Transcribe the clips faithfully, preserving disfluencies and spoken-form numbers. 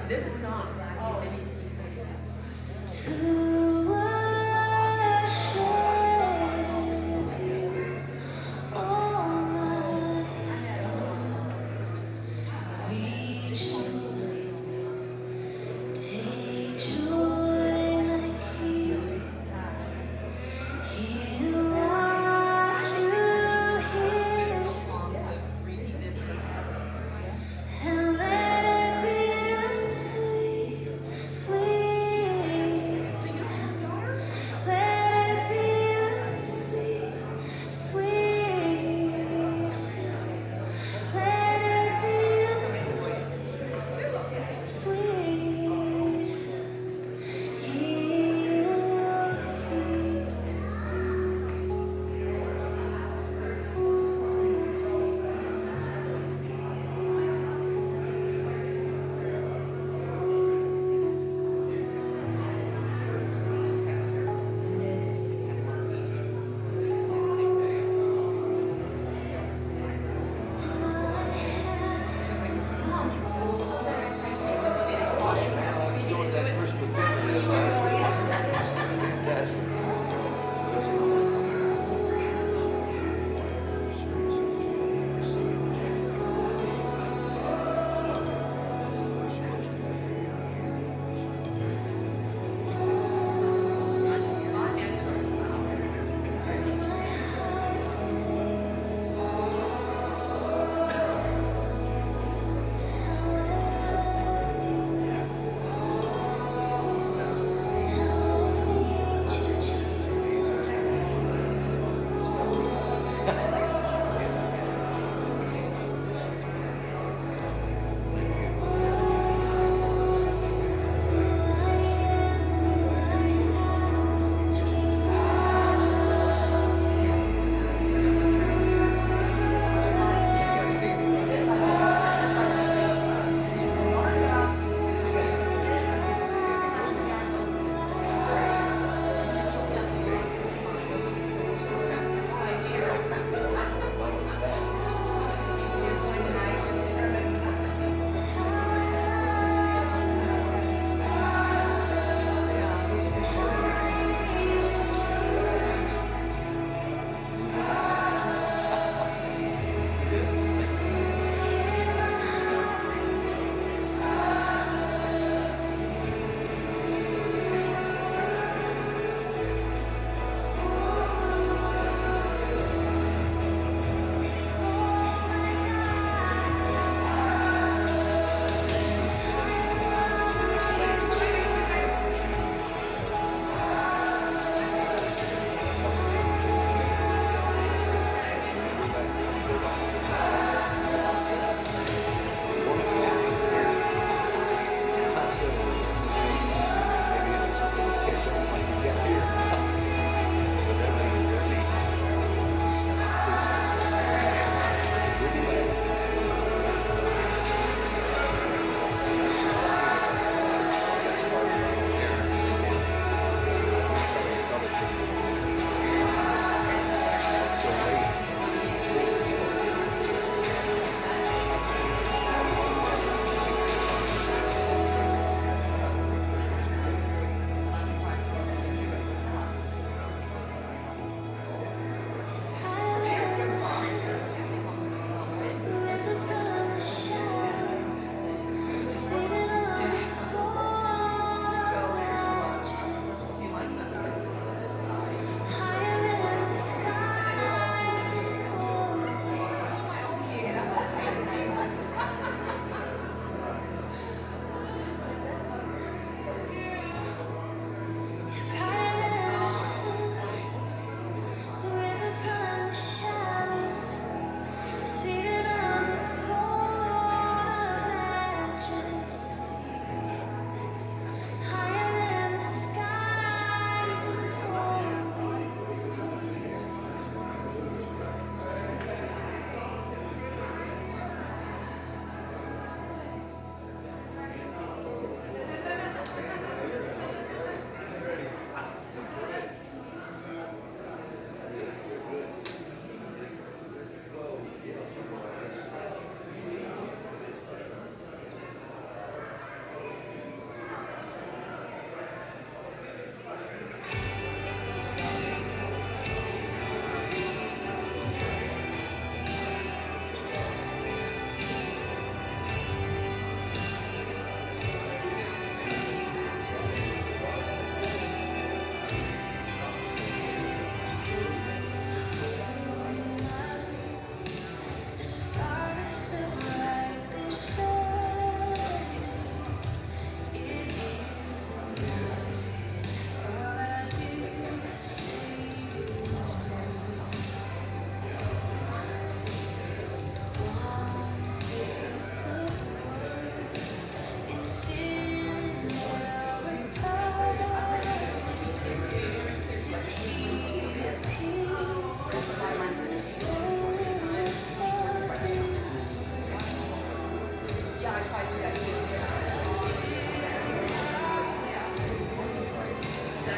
This is not. Oh, To worship you, oh my rejoice. Take joy, my King, in what you hear, and let every sweet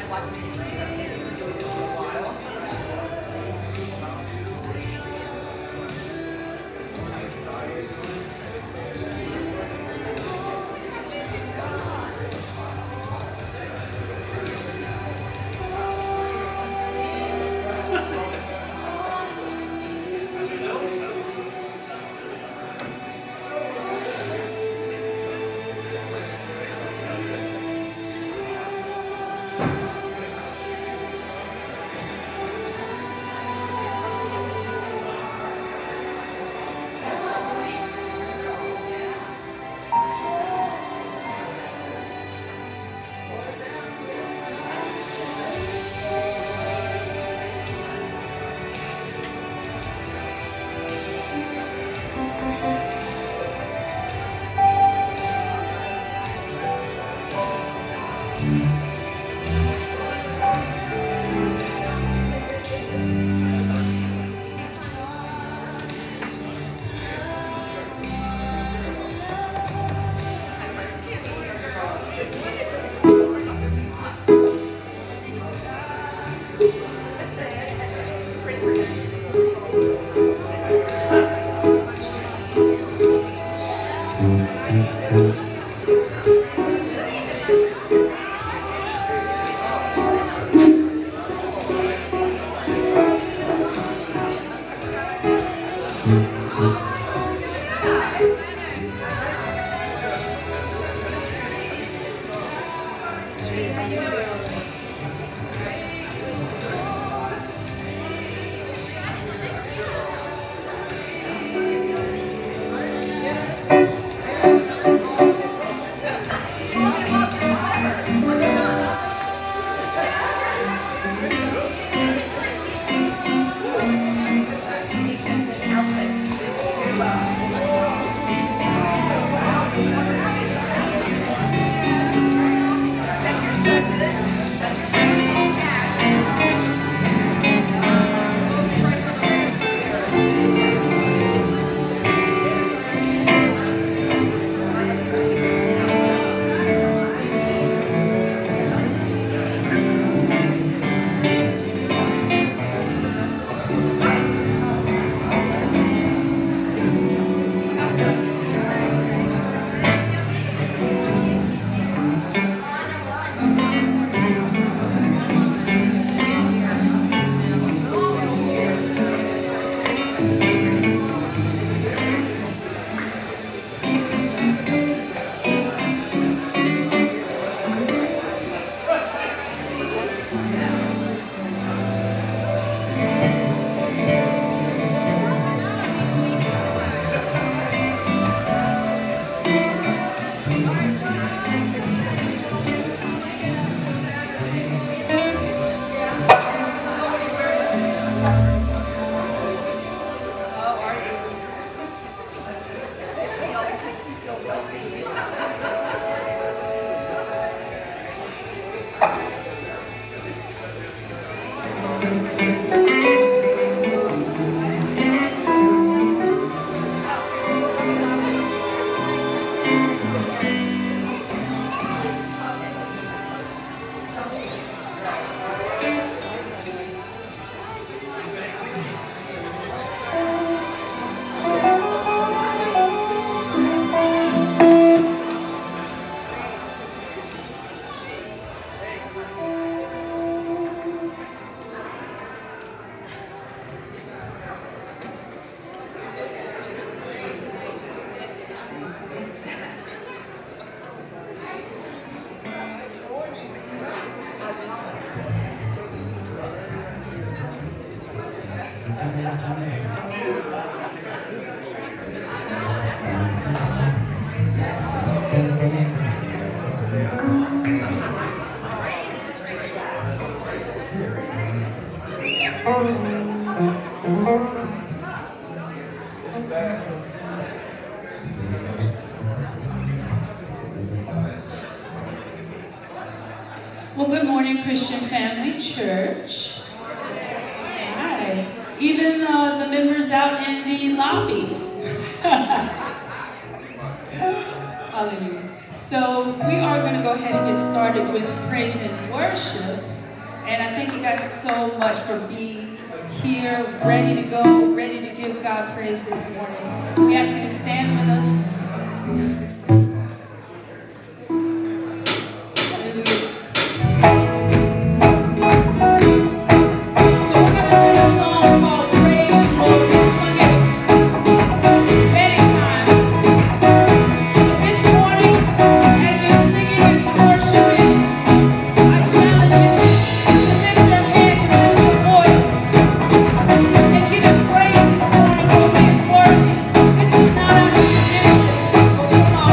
Well, good morning, Christian Family Church. Hi. Even uh, the members out in the lobby. Hallelujah. So we are going to go ahead and get started with praise and worship. And I thank you guys so much for being here, ready to go, ready to give God praise this morning. We ask you to stand with us. Hallelujah. So we're going to sing a song called Praise the Lord. We've sung it many times. This morning, as you're singing and worshiping, I challenge you to lift your hands and lift your voice and give him praise this morning for his worthy. This is not our tradition, but come on.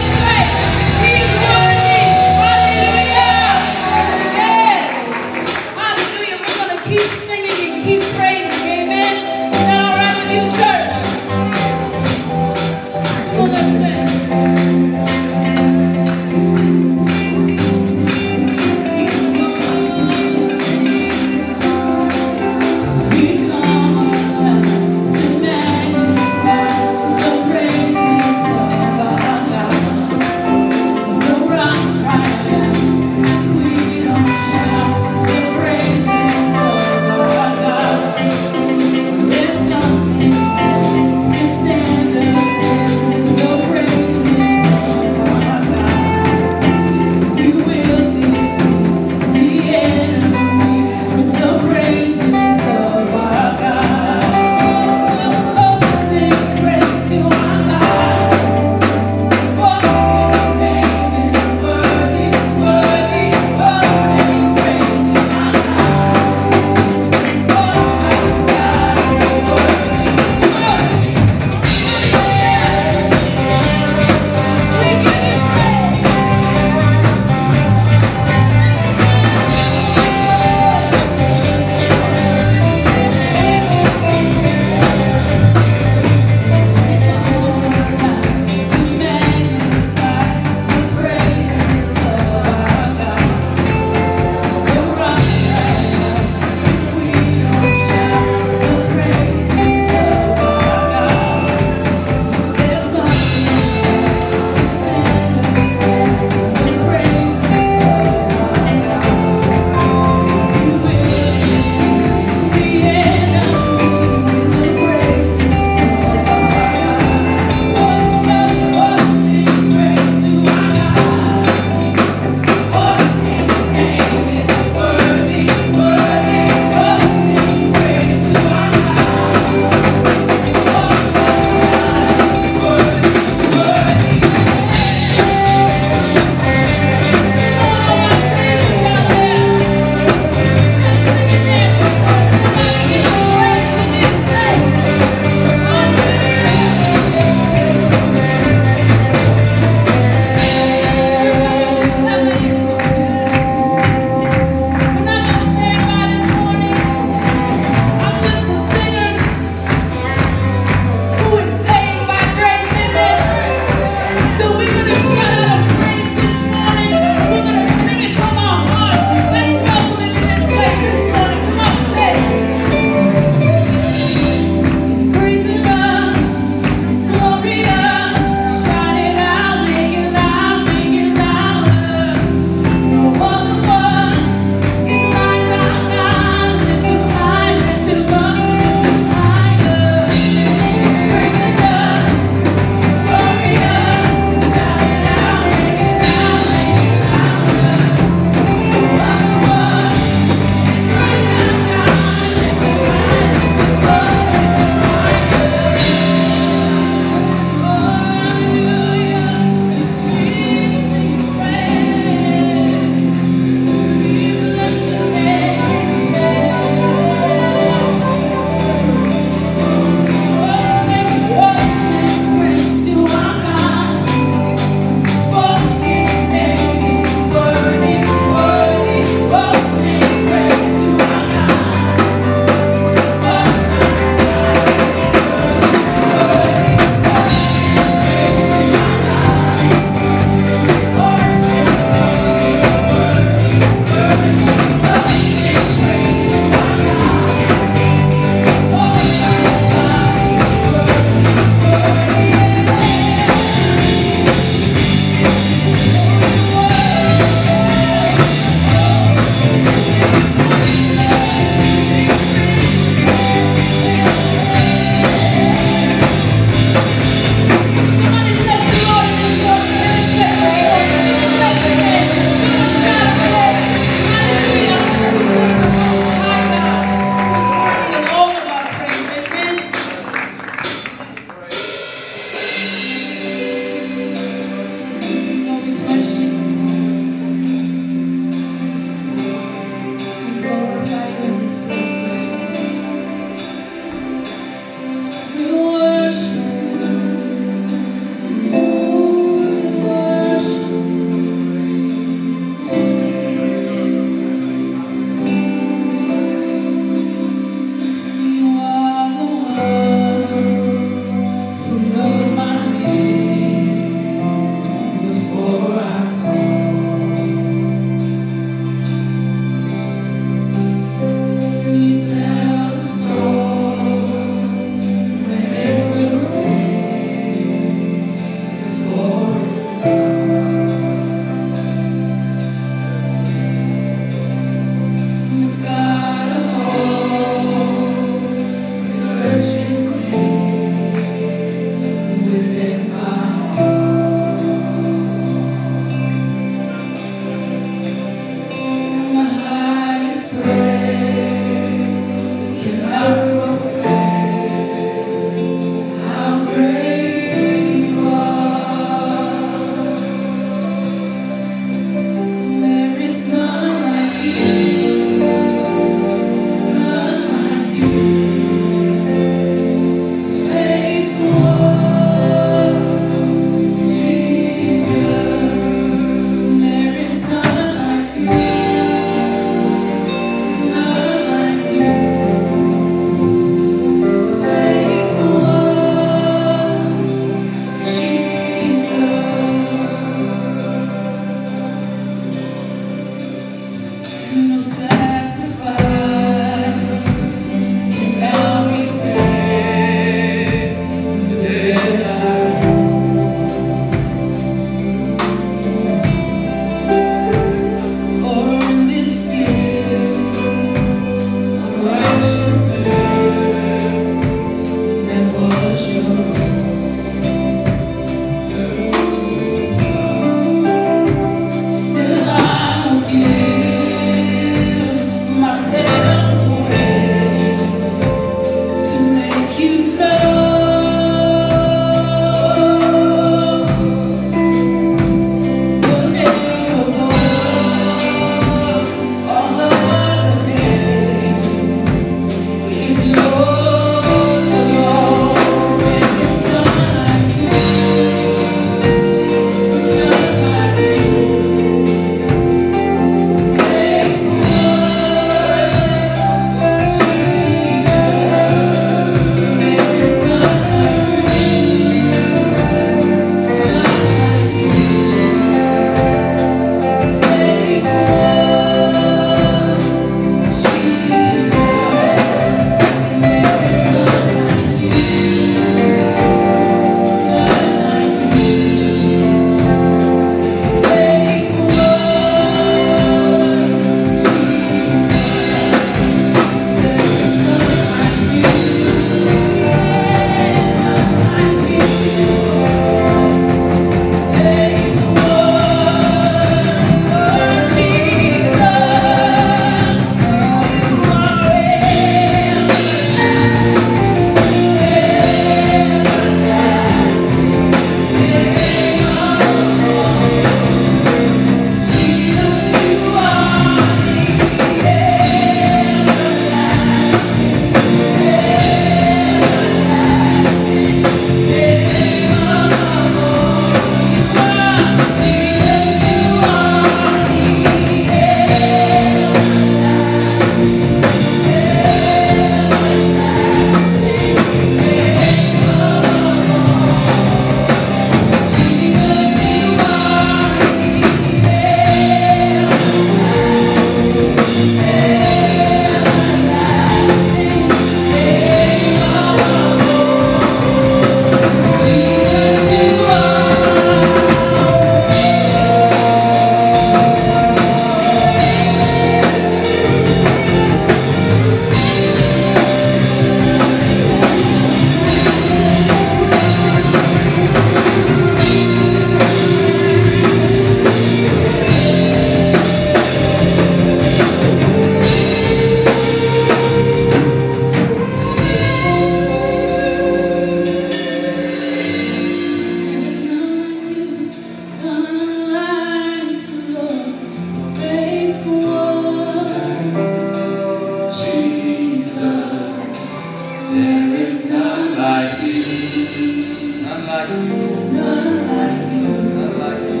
There is none like you. None like you. None like you. None like you.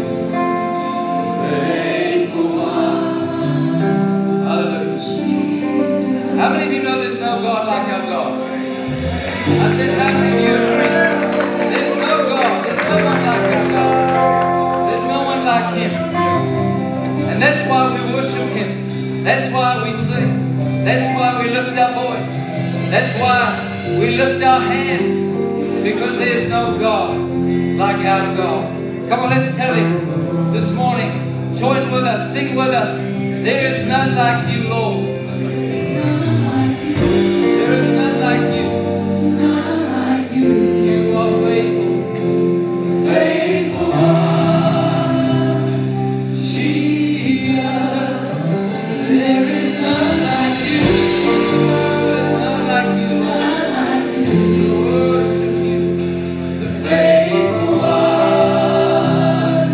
Faithful one. Hallelujah. How many of you know there's no God like our God? I said, how many of you agree? There's no God. There's no one like our God. There's no one like Him. And that's why we worship Him. That's why we sing. That's why we lift our voice. That's why we lift our hands. Because there's no God like our God. Come on, let's tell Him this morning. Join with us. Sing with us. There is none like you, Lord. There is none like you. None like you. You are faithful. Faithful one. Jesus. There is none like you. There's none like you. None like you. We worship you. The faithful one.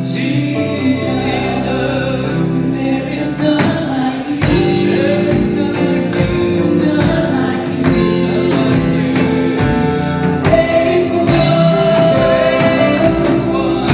Jesus. There is none like you. There is none like you. None like you. None like you. Faithful one. Faithful one.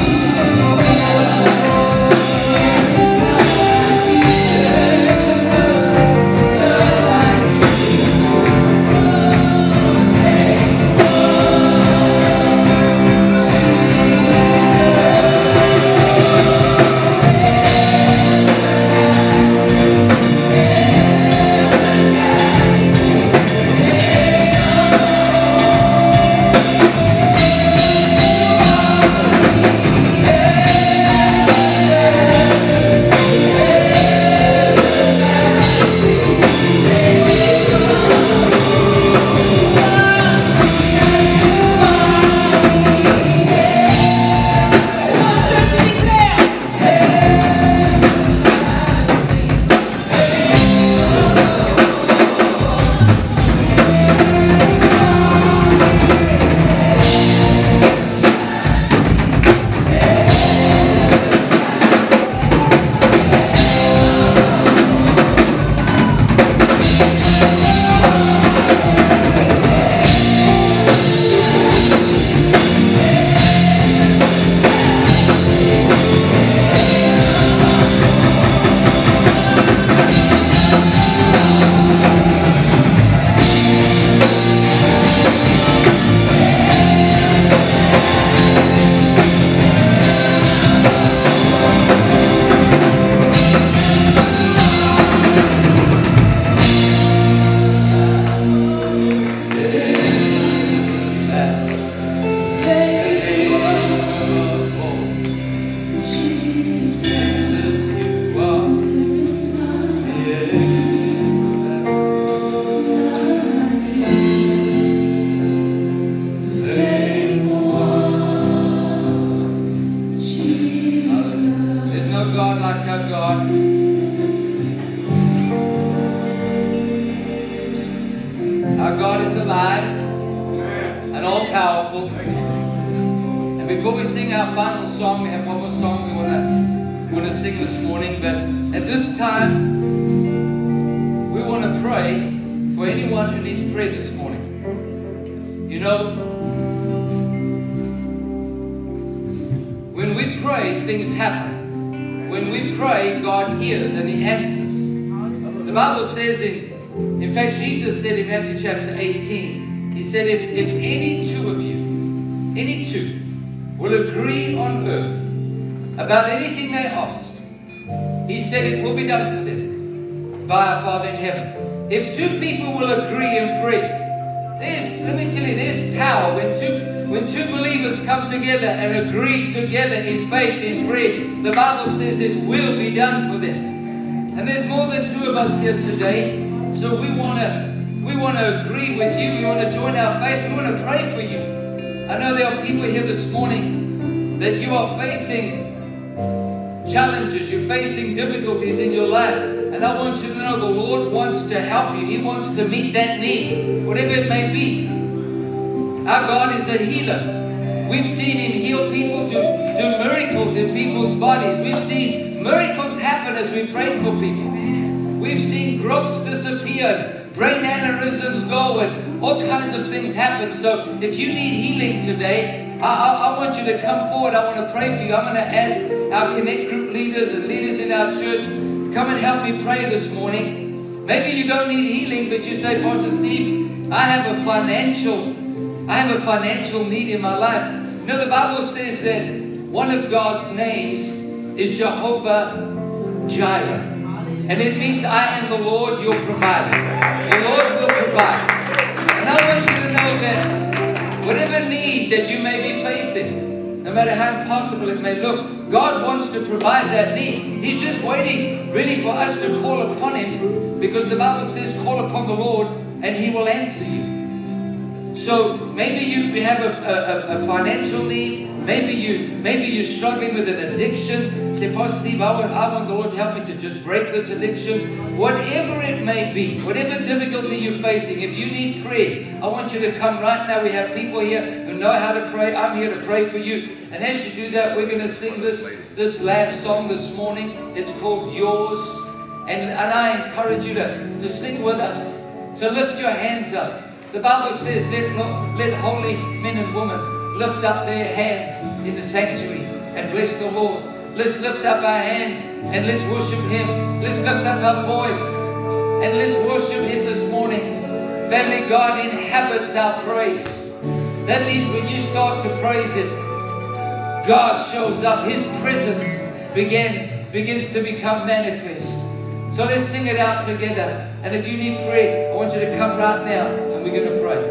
There's no God like our God. Our God is alive and all powerful. And before we sing our final song, we have one more song we want to want to sing this morning. But at this time, we want to pray for anyone who needs prayer this morning. You know, when we pray, things happen. When we pray, God hears and He answers. The Bible says in, in fact, Jesus said in Matthew chapter eighteen, He said, if, if any two of you, any two, will agree on earth about anything they ask, He said it will be done for them by our Father in heaven. If two people will agree and pray, there's, let me tell you, there's power when two When two believers come together and agree together in faith, in prayer, the Bible says it will be done for them. And there's more than two of us here today, so we want to we want to agree with you. We want to join our faith. We want to pray for you. I know there are people here this morning that you are facing challenges, you're facing difficulties in your life. And I want you to know the Lord wants to help you. He wants to meet that need, whatever it may be. Our God is a healer. We've seen Him heal people, do, do miracles in people's bodies. We've seen miracles happen as we pray for people. We've seen growths disappear, brain aneurysms go, and all kinds of things happen. So if you need healing today, I, I, I want you to come forward. I want to pray for you. I'm going to ask our Connect group leaders and leaders in our church, come and help me pray this morning. Maybe you don't need healing, but you say, Pastor Steve, I have a financial, I have a financial need in my life. You know, the Bible says that one of God's names is Jehovah Jireh. And it means I am the Lord, your provider. The Lord will provide. And I want you to know that whatever need that you may be facing, no matter how impossible it may look, God wants to provide that need. He's just waiting really for us to call upon Him, because the Bible says, call upon the Lord and He will answer you. So maybe you have a, a, a financial need. Maybe you maybe you're struggling with an addiction. Say, Pastor Steve, I want, I want the Lord to help me to just break this addiction. Whatever it may be, whatever difficulty you're facing, if you need prayer, I want you to come right now. We have people here who know how to pray. I'm here to pray for you. And as you do that, we're going to sing this, this last song this morning. It's called Yours. And, and I encourage you to, to sing with us, to lift your hands up. The Bible says, let, let holy men and women lift up their hands in the sanctuary and bless the Lord. Let's lift up our hands and let's worship Him. Let's lift up our voice and let's worship Him this morning. Family, God inhabits our praise. That means when you start to praise Him, God shows up. His presence begin, begins to become manifest. So let's sing it out together. And if you need prayer, I want you to come right now and we're going to pray.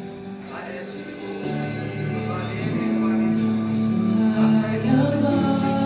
Above.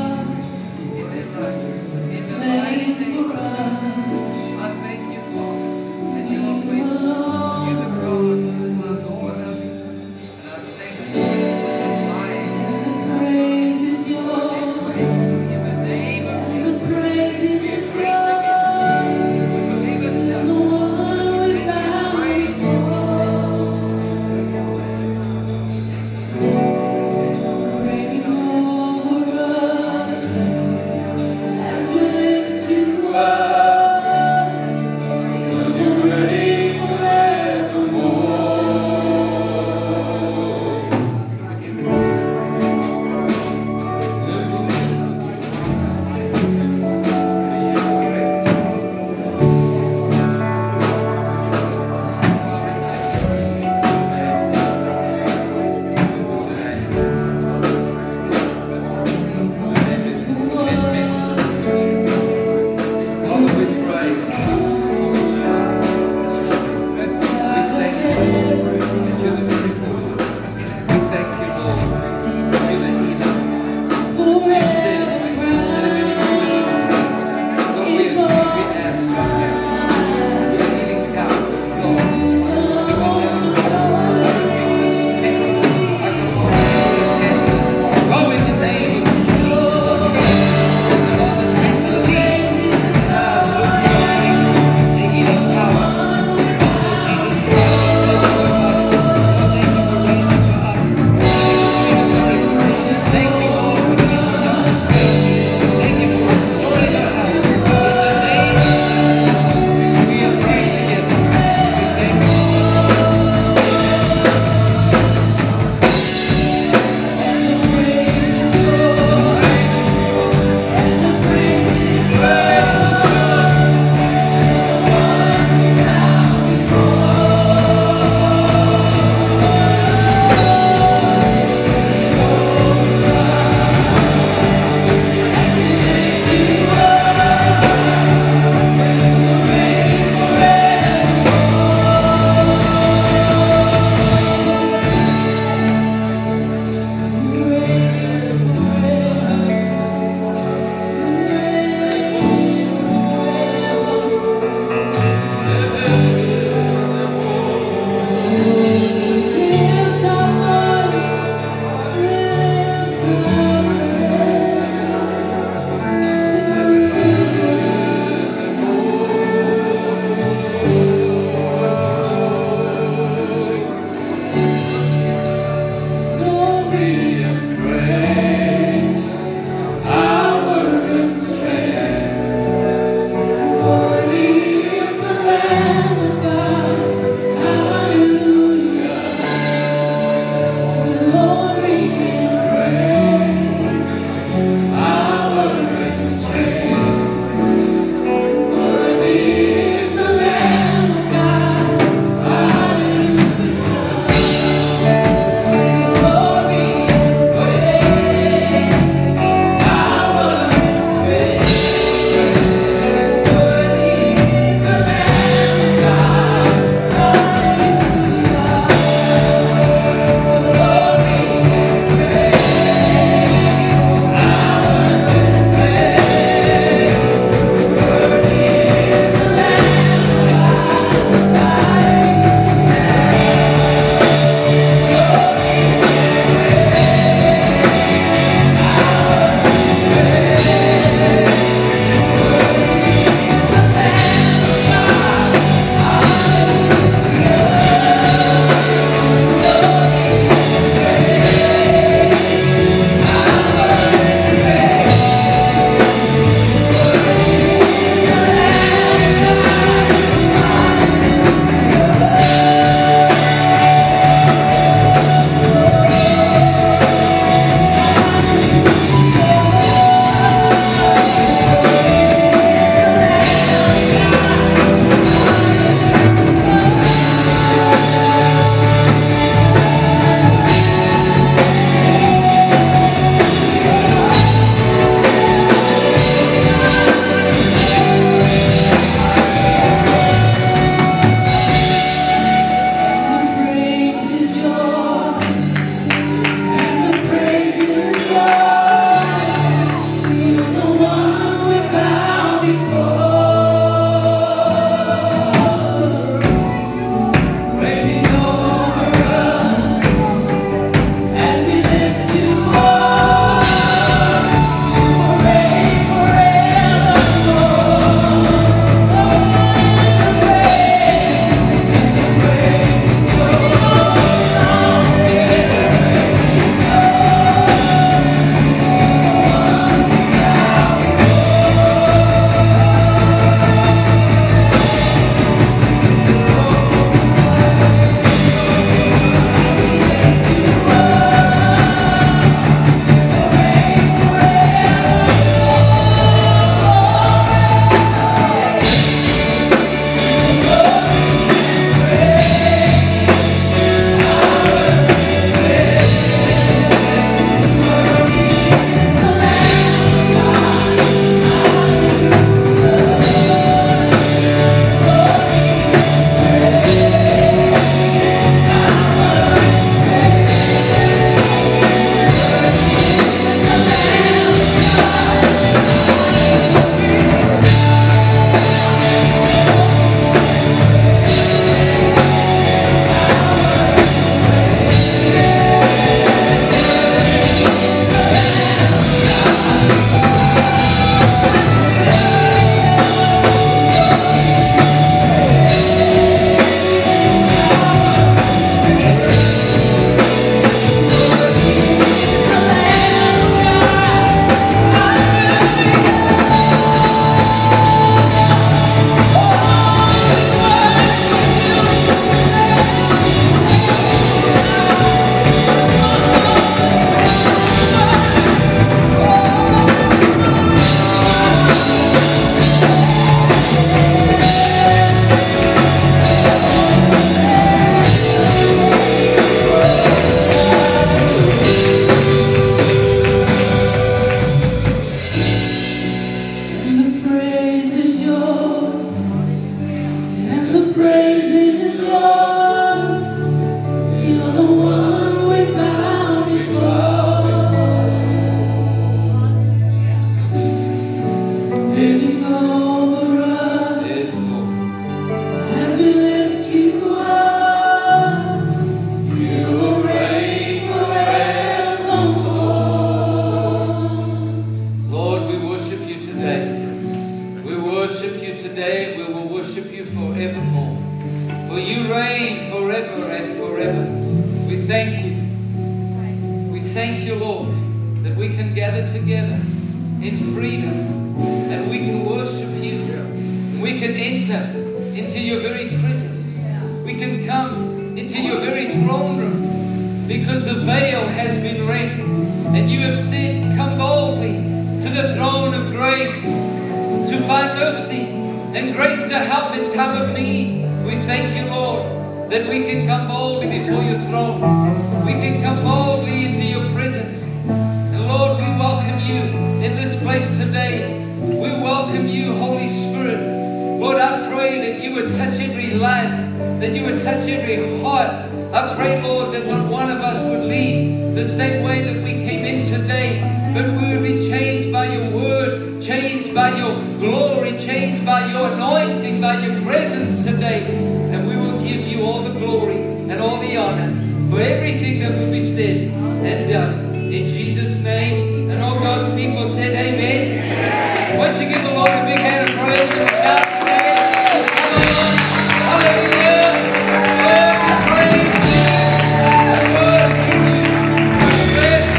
can gather together in freedom, and we can worship you. We can enter into your very presence. We can come into your very throne room, because the veil has been rent, and you have said, come boldly to the throne of grace to find mercy and grace to help in time of need. We thank you, Lord, that we can come boldly before your throne. We can come boldly into your presence. And Lord, we welcome you in this place today. We welcome you, Holy Spirit. Lord, I pray that you would touch every life, that you would touch every heart. I pray, Lord, that not one of us would leave the same way that we came in today, but we would be changed by your word, changed by your glory, changed by your anointing, by your presence today. And we will give you all the glory and all the honor for everything that will be said and done. In Jesus' name. And all God's people said amen. Why don't you give the Lord a big hand of praise and shout today? Come on. Hallelujah. Lord, we praise you. And worship you.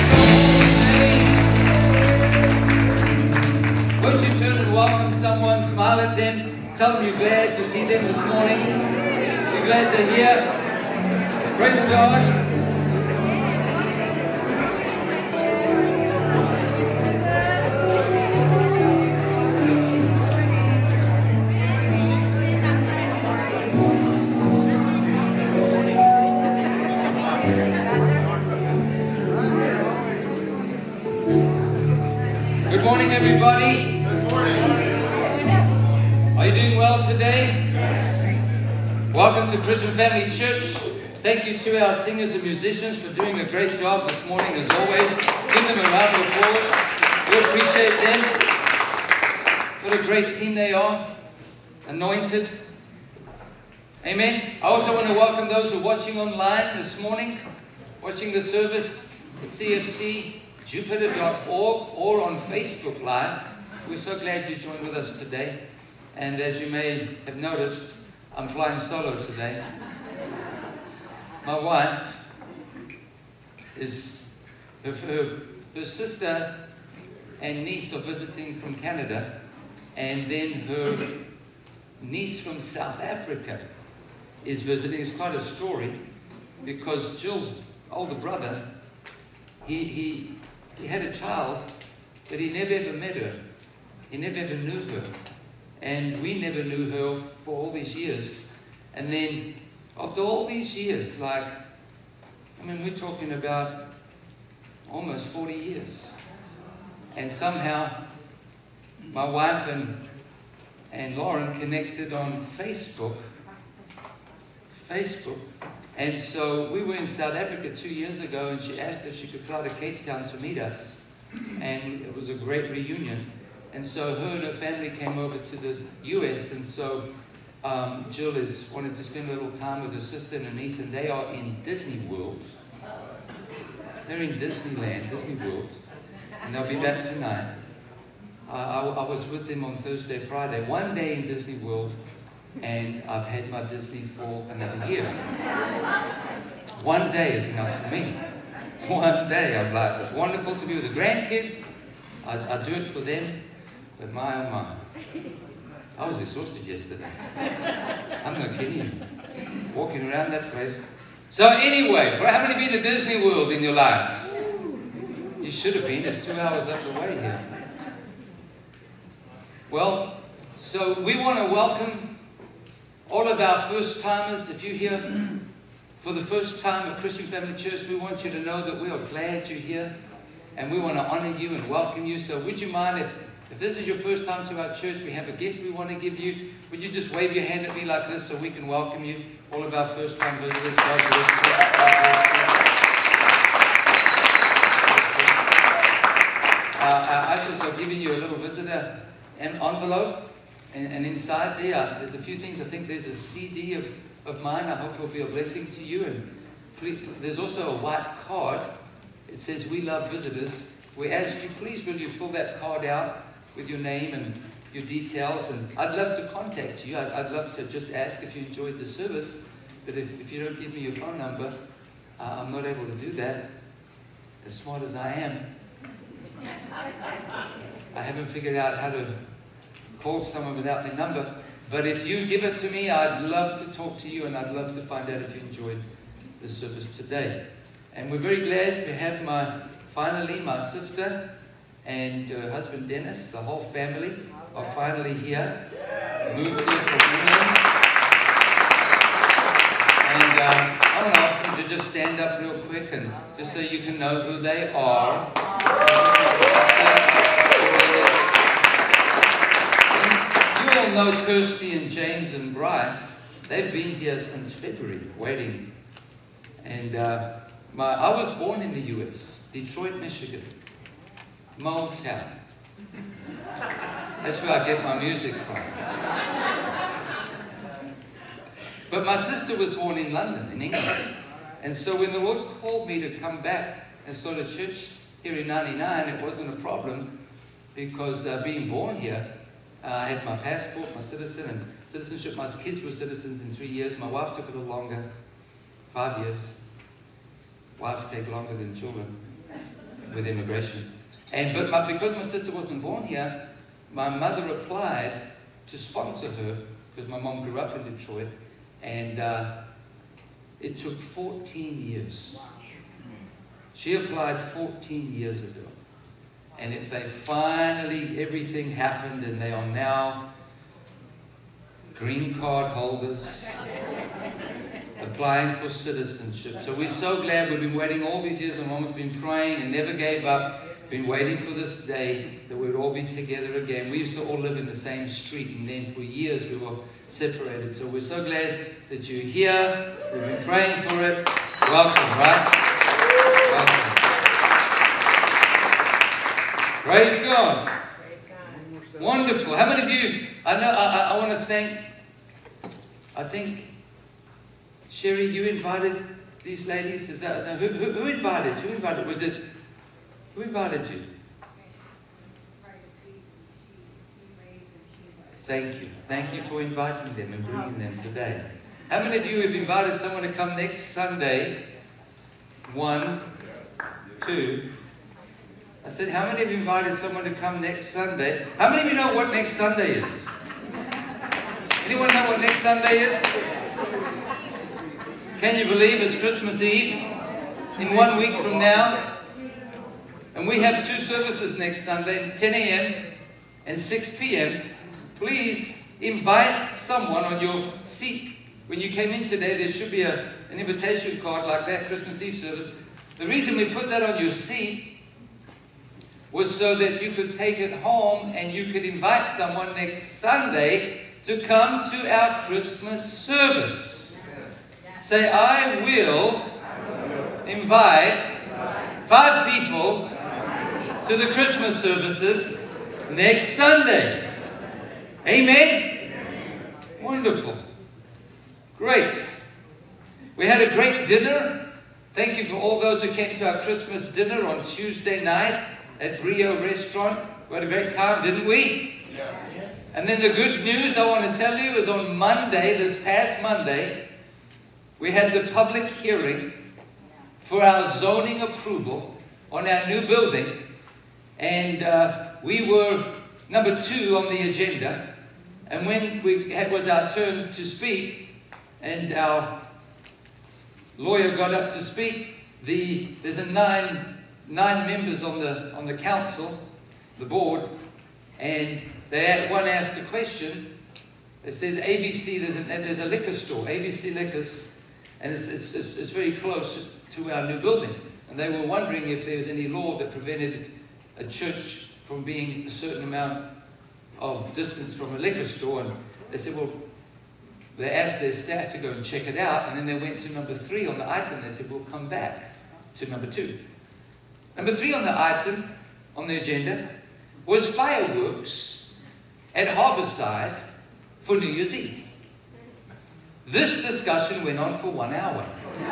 Bless your holy name. Won't you turn and welcome someone, smile at them, tell them you're glad to see them this morning. You're glad they're here. Praise God. Good morning, everybody. Good morning. Are you doing well today? Yes. Welcome to Christian Family Church. Thank you to our singers and musicians for doing a great job this morning, as always. Give them a round of applause. We appreciate them. What a great team they are. Anointed. Amen. I also want to welcome those who are watching online this morning, watching the service at C F C Jupiter dot org or on Facebook Live. We're so glad you joined with us today. And as you may have noticed, I'm flying solo today. My wife is, her, her, her sister and niece are visiting from Canada, and then her niece from South Africa is visiting. It's quite a story, because Jill's older brother, he, he, he had a child, but he never ever met her. He never ever knew her. And we never knew her for all these years. And then, after all these years, like, I mean, we're talking about almost forty years. And somehow, my wife and, and Lauren connected on Facebook. Facebook. And so we were in South Africa two years ago, and she asked if she could fly to Cape Town to meet us. And it was a great reunion. And so her and her family came over to the U S, and so um, Jill is wanted to spend a little time with her sister and her niece, and they are in Disney World. They're in Disneyland, Disney World, and they'll be back tonight. Uh, I, I was with them on Thursday, Friday, one day in Disney World, and I've had my Disney for another year. One day is enough for me. One day, I'm like, it's wonderful to be with the grandkids. I, I do it for them, but my oh my. I was exhausted yesterday. I'm not kidding you. Walking around that place. So anyway, how many been to Disney World in your life? You should have been. It's two hours up the way here. Well, so we want to welcome all of our first-timers. If you're here for the first time at Christian Family Church, we want you to know that we are glad you're here, and we want to honor you and welcome you. So would you mind if, if this is your first time to our church, we have a gift we want to give you. Would you just wave your hand at me like this so we can welcome you, all of our first-time visitors. God bless you. Uh, our ushers are giving you a little visitor en- envelope, and, and inside there, uh, there's a few things. I think there's a C D of, of mine. I hope it will be a blessing to you. And please, there's also a white card. It says, "We love visitors." We ask you, please, will you fill that card out with your name and your details? And I'd love to contact you. I'd, I'd love to just ask if you enjoyed the service. But if, if you don't give me your phone number, uh, I'm not able to do that, as smart as I am. I haven't figured out how to call someone without their number. But if you give it to me, I'd love to talk to you, and I'd love to find out if you enjoyed the service today. And we're very glad to have my, finally, my sister and her husband Dennis, the whole family are finally here. Moved here from England. And uh, I want to ask them to just stand up real quick, and just so you can know who they are. You all know Kirsty and James and Bryce. They've been here since February, waiting. And uh, my, I was born in the U S, Detroit, Michigan, my hometown. That's where I get my music from. But my sister was born in London, in England. And so when the Lord called me to come back and start a church here in ninety-nine, it wasn't a problem, because uh, being born here, uh, I had my passport, my citizen, and citizenship. My kids were citizens in three years. My wife took a little longer, five years. Wives take longer than children with immigration. And but my, because my sister wasn't born here, my mother applied to sponsor her, because my mom grew up in Detroit, and uh, it took fourteen years. She applied fourteen years ago. And if they finally, everything happened, and they are now green card holders, applying for citizenship. So we're so glad. We've been waiting all these years, and Mom has been praying and never gave up. Been waiting for this day that we'd all be together again. We used to all live in the same street, and then for years we were separated. So we're so glad that you're here. We've been praying for it. Welcome, right? Welcome. Praise God. Wonderful. How many of you, I know, I, I, I want to thank, I think, Sherry, you invited these ladies? Is that, no, who, who, who invited? Who invited? Was it, who invited you? Thank you. Thank you for inviting them and bringing them today. How many of you have invited someone to come next Sunday? One, two. I said, how many have invited someone to come next Sunday? How many of you know what next Sunday is? Anyone know what next Sunday is? Can you believe it's Christmas Eve? In one week from now. And we have two services next Sunday, ten a.m. and six p.m. Please invite someone on your seat. When you came in today, there should be a, an invitation card like that, Christmas Eve service. The reason we put that on your seat was so that you could take it home and you could invite someone next Sunday to come to our Christmas service. Say, I will invite five people to the Christmas services next Sunday. Amen? Wonderful. Great. We had a great dinner. Thank you for all those who came to our Christmas dinner on Tuesday night at Brio Restaurant. We had a great time, didn't we? Yeah. And then the good news I want to tell you is on Monday, this past Monday, we had the public hearing for our zoning approval on our new building. And uh, we were number two on the agenda. And when we had, was our turn to speak, and our lawyer got up to speak, the there's a nine nine members on the on the council, the board, and they had, one asked a question. They said A B C, there's a, there's a liquor store, A B C Liquors, and it's, it's, it's, it's very close to our new building. And they were wondering if there was any law that prevented a church from being a certain amount of distance from a liquor store. And they said, well, they asked their staff to go and check it out, and then they went to number three on the item. They said, we'll come back to number two. Number three on the item, on the agenda, was fireworks at Harborside for New Year's Eve. This discussion went on for one hour.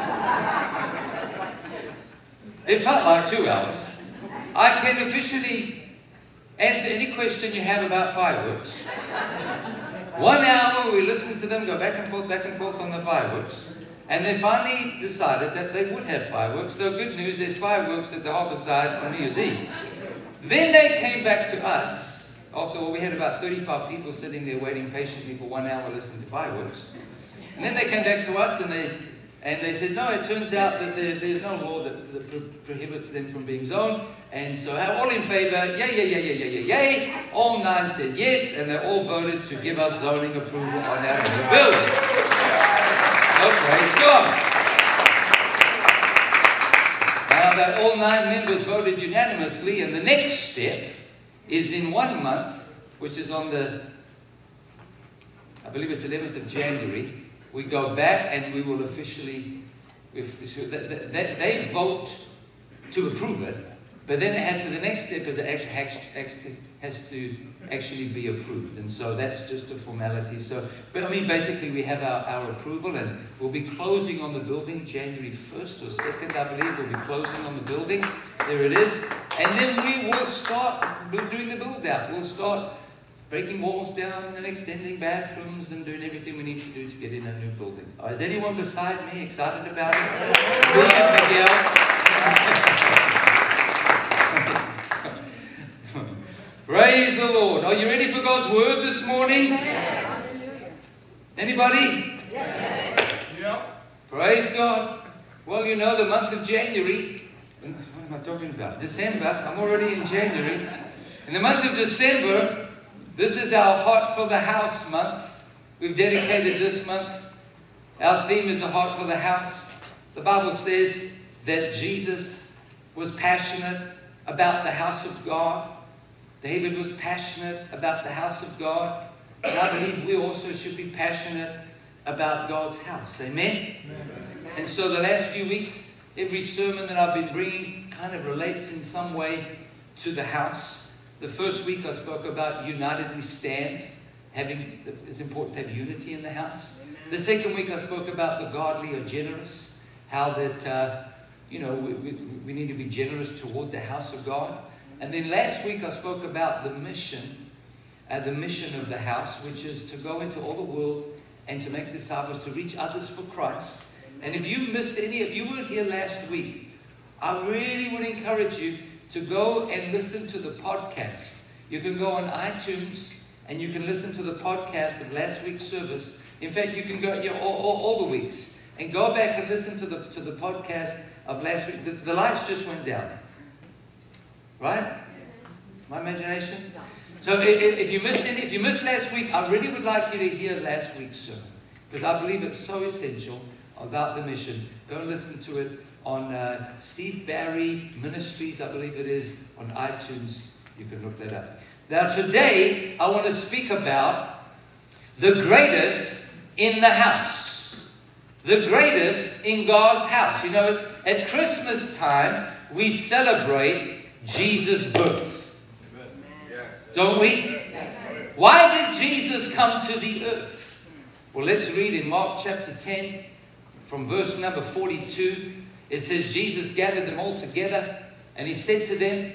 It felt like two hours. I can officially answer any question you have about fireworks. One hour we listened to them go back and forth, back and forth on the fireworks. And they finally decided that they would have fireworks. So good news, there's fireworks at the Harborside on New Year's Eve. Then they came back to us. After all, we had about thirty-five people sitting there waiting patiently for one hour listening to fireworks. And then they came back to us and they and they said, no, it turns out that there, there's no law that, that pro- prohibits them from being zoned. And so all in favor, yay, yay, yay, yay, yay, yay, yay. All nine said yes, and they all voted to give us zoning approval on our new building. Oh, praise God. Now that all nine members voted unanimously, and the next step is in one month, which is on the, I believe it's eleventh of January, we go back and we will officially, if, they, they vote to approve it, but then it has to, the next step is it actually has to actually be approved. And so that's just a formality. So, but I mean, basically we have our, our approval, and we'll be closing on the building January first or second, I believe. We'll be closing on the building. There it is. And then we will start doing the build out. We'll start breaking walls down and extending bathrooms and doing everything we need to do to get in a new building. Oh, is anyone beside me excited about it? Praise the Lord. Are you ready for God's word this morning? Yes. Anybody? Yes. Yep. Praise God. Well, you know, the month of January, what am I talking about? December. I'm already in January. In the month of December, this is our Heart for the House month. We've dedicated this month. Our theme is the Heart for the House. The Bible says that Jesus was passionate about the house of God. David was passionate about the house of God. And I believe we also should be passionate about God's house. Amen? Amen? And so the last few weeks, every sermon that I've been bringing kind of relates in some way to the house. The first week I spoke about united we stand. Having, it's important to have unity in the house. The second week I spoke about the godly are generous. How that, uh, you know, we, we, we need to be generous toward the house of God. And then last week I spoke about the mission, uh, the mission of the house, which is to go into all the world and to make disciples, to reach others for Christ. And if you missed any, if you weren't here last week, I really would encourage you to go and listen to the podcast. You can go on iTunes and you can listen to the podcast of last week's service. In fact, you can go you know, all, all, all the weeks and go back and listen to the to the podcast of last week. The, the lights just went down. Right? My imagination? So if, if you missed any, if you missed last week, I really would like you to hear last week's sermon, because I believe it's so essential about the mission. Go and listen to it on uh, Steve Barry Ministries, I believe it is, on iTunes. You can look that up. Now today, I want to speak about the greatest in the house. The greatest in God's house. You know, at Christmas time, we celebrate Jesus' birth. Don't we? Yes. Why did Jesus come to the earth? Well, let's read in Mark chapter ten, from verse number forty-two. It says, Jesus gathered them all together, and he said to them,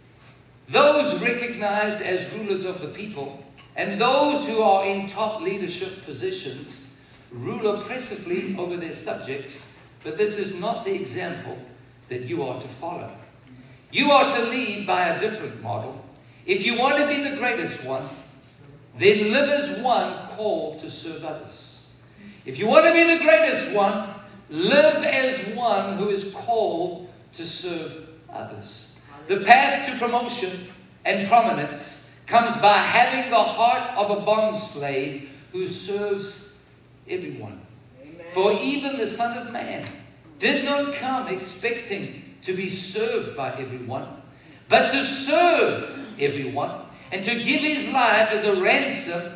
those recognized as rulers of the people, and those who are in top leadership positions, rule oppressively over their subjects, but this is not the example that you are to follow. You are to lead by a different model. If you want to be the greatest one, then live as one called to serve others. If you want to be the greatest one, live as one who is called to serve others. The path to promotion and prominence comes by having the heart of a bond slave who serves everyone. Amen. For even the Son of Man did not come expecting to be served by everyone, but to serve everyone and to give his life as a ransom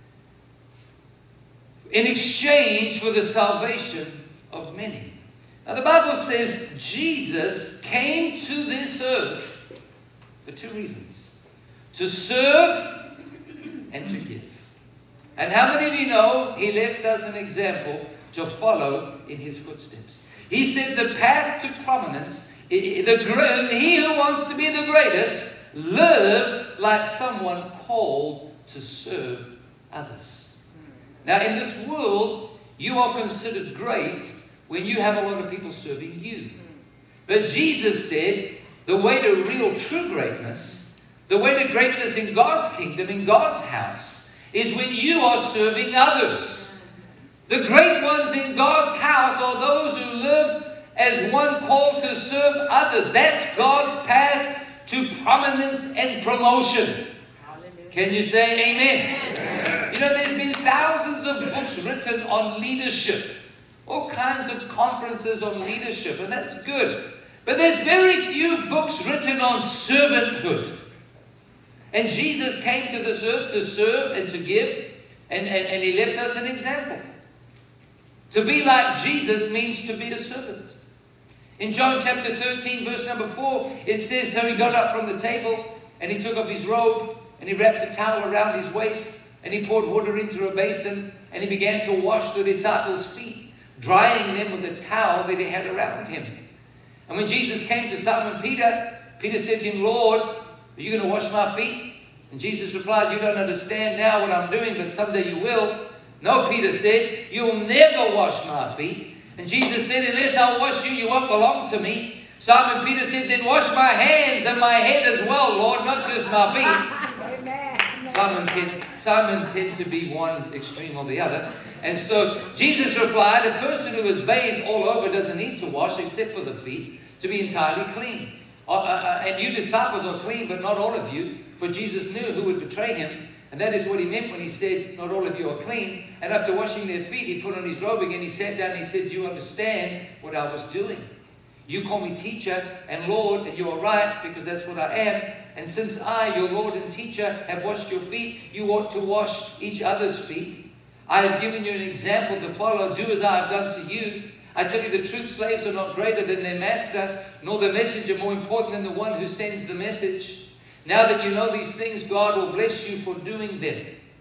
in exchange for the salvation of many. Now the Bible says Jesus came to this earth for two reasons: to serve and to give. And how many of you know he left us an example to follow in his footsteps? He said the path to prominence, the, he who wants to be the greatest, live like someone called to serve others. Now in this world, you are considered great when you have a lot of people serving you. But Jesus said, the way to real true greatness, the way to greatness in God's kingdom, in God's house, is when you are serving others. The great ones in God's house are those who live as one called to serve others. That's God's path to prominence and promotion. Can you say amen? Amen? You know, there's been thousands of books written on leadership. All kinds of conferences on leadership, and that's good. But there's very few books written on servanthood. And Jesus came to this earth to serve and to give, and, and, and He left us an example. To be like Jesus means to be a servant. In John chapter thirteen, verse number four, it says, so He got up from the table, and He took off His robe, and He wrapped a towel around His waist, and He poured water into a basin, and He began to wash the disciples' feet, drying them with the towel that He had around Him. And when Jesus came to Simon Peter, Peter said to Him, Lord, are you going to wash my feet? And Jesus replied, you don't understand now what I'm doing, but someday you will. No, Peter said, you'll never wash my feet. And Jesus said, unless I wash you, you won't belong to me. Simon Peter said, then wash my hands and my head as well, Lord, not just my feet. Amen. Simon tend, Simon tend to be one extreme or the other. And so Jesus replied, a person who is bathed all over doesn't need to wash except for the feet to be entirely clean. Uh, uh, and you disciples are clean, but not all of you. For Jesus knew who would betray Him. And that is what He meant when He said, not all of you are clean. And after washing their feet, He put on His robe again. He sat down and He said, do you understand what I was doing? You call me teacher and Lord, and you are right, because that's what I am. And since I, your Lord and teacher, have washed your feet, you ought to wash each other's feet. I have given you an example to follow. Do as I have done to you. I tell you the truth, slaves are not greater than their master, nor the messenger more important than the one who sends the message. Now that you know these things, God will bless you for doing them.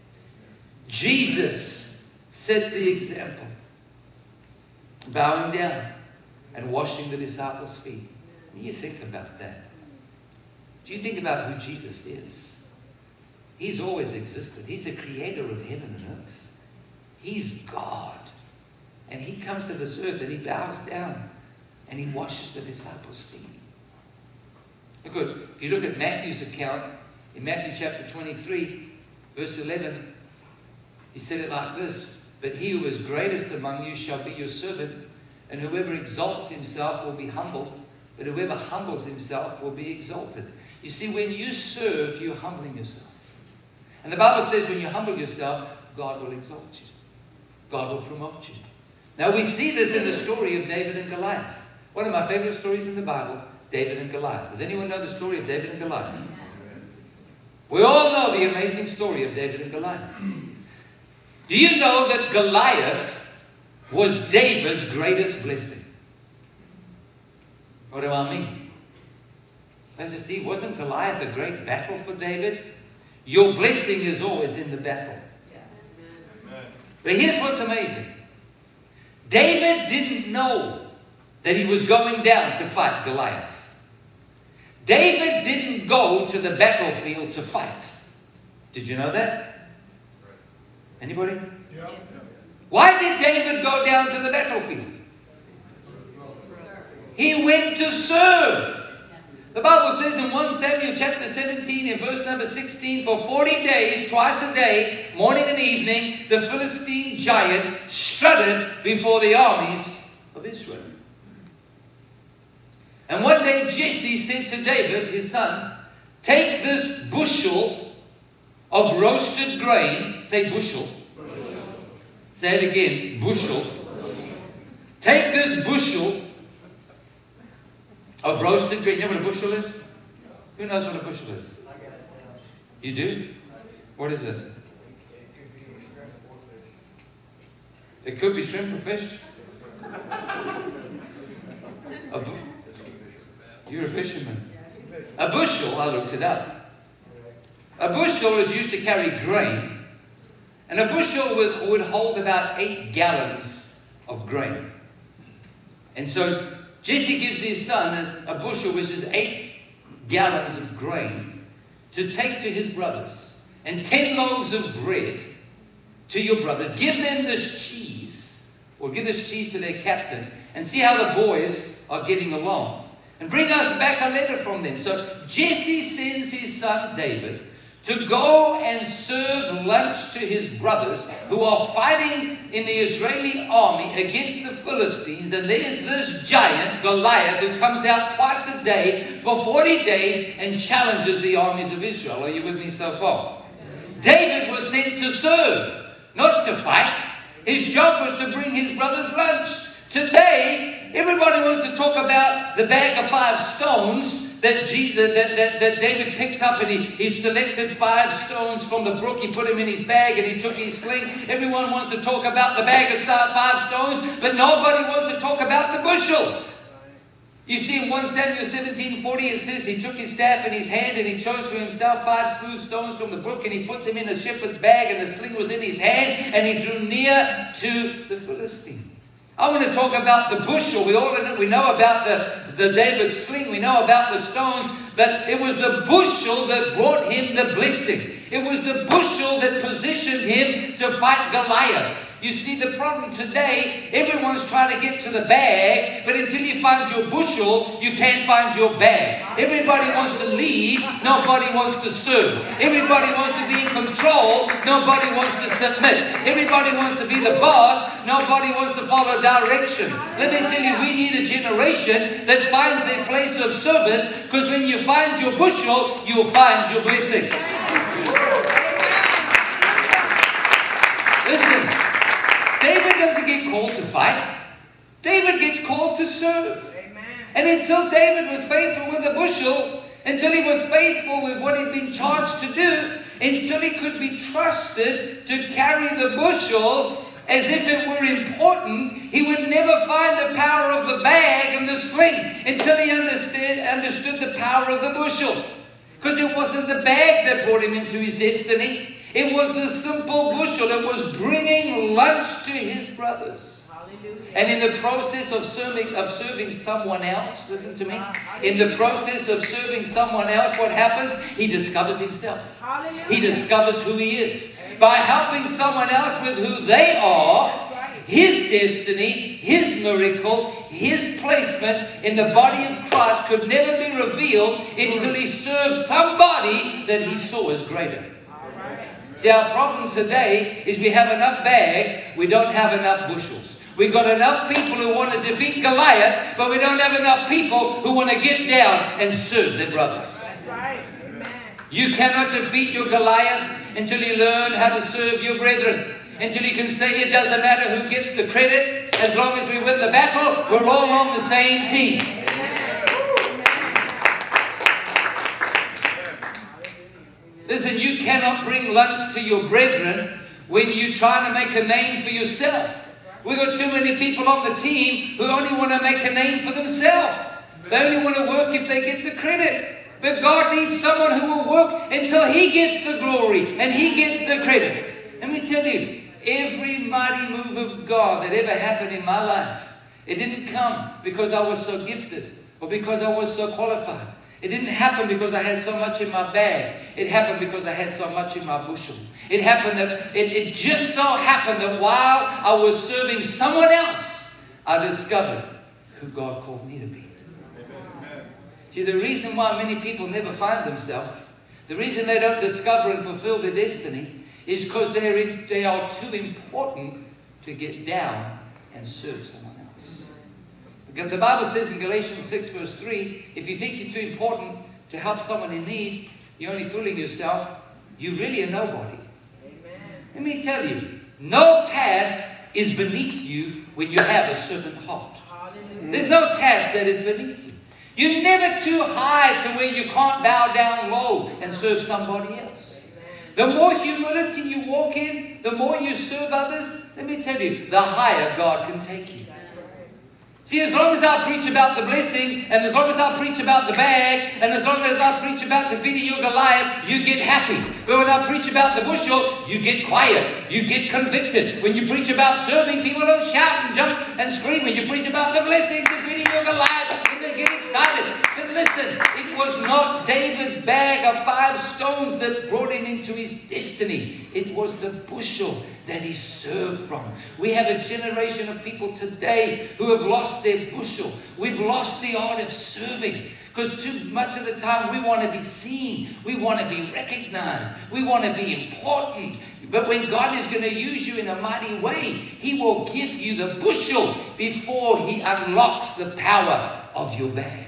Jesus set the example, bowing down and washing the disciples' feet. When you think about that, do you think about who Jesus is? He's always existed. He's the creator of heaven and earth. He's God. And He comes to this earth and He bows down and He washes the disciples' feet. Look, if you look at Matthew's account, in Matthew chapter twenty-three, verse eleven, He said it like this, but he who is greatest among you shall be your servant, and whoever exalts himself will be humbled, but whoever humbles himself will be exalted. You see, when you serve, you're humbling yourself. And the Bible says when you humble yourself, God will exalt you. God will promote you. Now we see this in the story of David and Goliath. One of my favorite stories in the Bible, David and Goliath. Does anyone know the story of David and Goliath? We all know the amazing story of David and Goliath. Do you know that Goliath was David's greatest blessing? What do I mean? Pastor Steve, wasn't Goliath a great battle for David? Your blessing is always in the battle. Yes. But here's what's amazing. David didn't know that he was going down to fight Goliath. David didn't go to the battlefield to fight. Did you know that? Anybody? Yeah. Why did David go down to the battlefield? He went to serve. The Bible says in First Samuel chapter seventeen and verse number sixteen, for forty days, twice a day, morning and evening, the Philistine giant strutted before the armies of Israel. And one day Jesse said to David, his son, take this bushel of roasted grain. Say bushel. Bushel. Say it again, bushel. Take this bushel of roasted grain. You know what a bushel is? Who knows what a bushel is? You do? What is it? It could be shrimp or fish. A bu- You're a fisherman. A bushel, I looked it up. A bushel is used to carry grain. And a bushel would, would hold about eight gallons of grain. And so Jesse gives his son a, a bushel which is eight gallons of grain to take to his brothers. And ten loaves of bread to your brothers. Give them this cheese. Or give this cheese to their captain. And see how the boys are getting along. and bring us back a letter from them. So Jesse sends his son David to go and serve lunch to his brothers who are fighting in the Israeli army against the Philistines. And there's this giant, Goliath, who comes out twice a day for forty days and challenges the armies of Israel. Are you with me so far? David was sent to serve, not to fight. His job was to bring his brothers lunch. Today, everybody wants to talk about the bag of five stones that Jesus, that, that, that David picked up, and he, he selected five stones from the brook. He put them in his bag and he took his sling. Everyone wants to talk about the bag of five stones, but nobody wants to talk about the bushel. You see, in First Samuel seventeen forty, it says he took his staff in his hand and he chose for himself five smooth stones from the brook, and he put them in a shepherd's bag, and the sling was in his hand, and he drew near to the Philistine. I want to talk about the bushel. We all know, we know about the, the David sling. We know about the stones. But it was the bushel that brought him the blessing. It was the bushel that positioned him to fight Goliath. You see, the problem today, everyone's trying to get to the bag, but until you find your bushel, you can't find your bag. Everybody wants to lead, nobody wants to serve. Everybody wants to be in control, nobody wants to submit. Everybody wants to be the boss, nobody wants to follow direction. Let me tell you, we need a generation that finds their place of service, because when you find your bushel, you'll find your blessing. Listen. David doesn't get called to fight. David gets called to serve. Amen. And until David was faithful with the bushel, until he was faithful with what he'd been charged to do, until he could be trusted to carry the bushel as if it were important, he would never find the power of the bag and the sling until he understood, understood the power of the bushel. Because it wasn't the bag that brought him into his destiny. It was the simple bushel that was bringing lunch to his brothers. Hallelujah. And in the process of serving, of serving someone else, listen to me, in the process of serving someone else, what happens? He discovers himself. Hallelujah. He discovers who he is. By helping someone else with who they are, his destiny, his miracle, his placement in the body of Christ could never be revealed until he served somebody that he saw as greater. See, our problem today is we have enough bags, we don't have enough bushels. We've got enough people who want to defeat Goliath, but we don't have enough people who want to get down and serve their brothers. That's right. Amen. You cannot defeat your Goliath until you learn how to serve your brethren. Until you can say it doesn't matter who gets the credit, as long as we win the battle, we're all on the same team. Listen, you cannot bring lunch to your brethren when you're trying to make a name for yourself. We've got too many people on the team who only want to make a name for themselves. They only want to work if they get the credit. But God needs someone who will work until He gets the glory and He gets the credit. Let me tell you, every mighty move of God that ever happened in my life, it didn't come because I was so gifted or because I was so qualified. It didn't happen because I had so much in my bag. It happened because I had so much in my bushel. It happened that it, it just so happened that while I was serving someone else, I discovered who God called me to be. Amen. See, the reason why many people never find themselves, the reason they don't discover and fulfill their destiny, is because they're in, they are too important to get down and serve someone else. Because the Bible says in Galatians six verse three, if you think you're too important to help someone in need, you're only fooling yourself. You're really a nobody. Amen. Let me tell you, no task is beneath you when you have a servant heart. Hallelujah. There's no task that is beneath you. You're never too high to where you can't bow down low and serve somebody else. The more humility you walk in, the more you serve others, let me tell you, the higher God can take you. See, as long as I preach about the blessing, and as long as I preach about the bag, and as long as I preach about defeating your Goliath, you get happy. But when I preach about the bushel, you get quiet. You get convicted. When you preach about serving, people don't shout and jump and scream. When you preach about the blessing, defeating your Goliath, they get excited. listen, it was not David's bag of five stones that brought him into his destiny. It was the bushel that he served from. We have a generation of people today who have lost their bushel. We've lost the art of serving. Because too much of the time we want to be seen. We want to be recognized. We want to be important. But when God is going to use you in a mighty way, He will give you the bushel before He unlocks the power of your bag.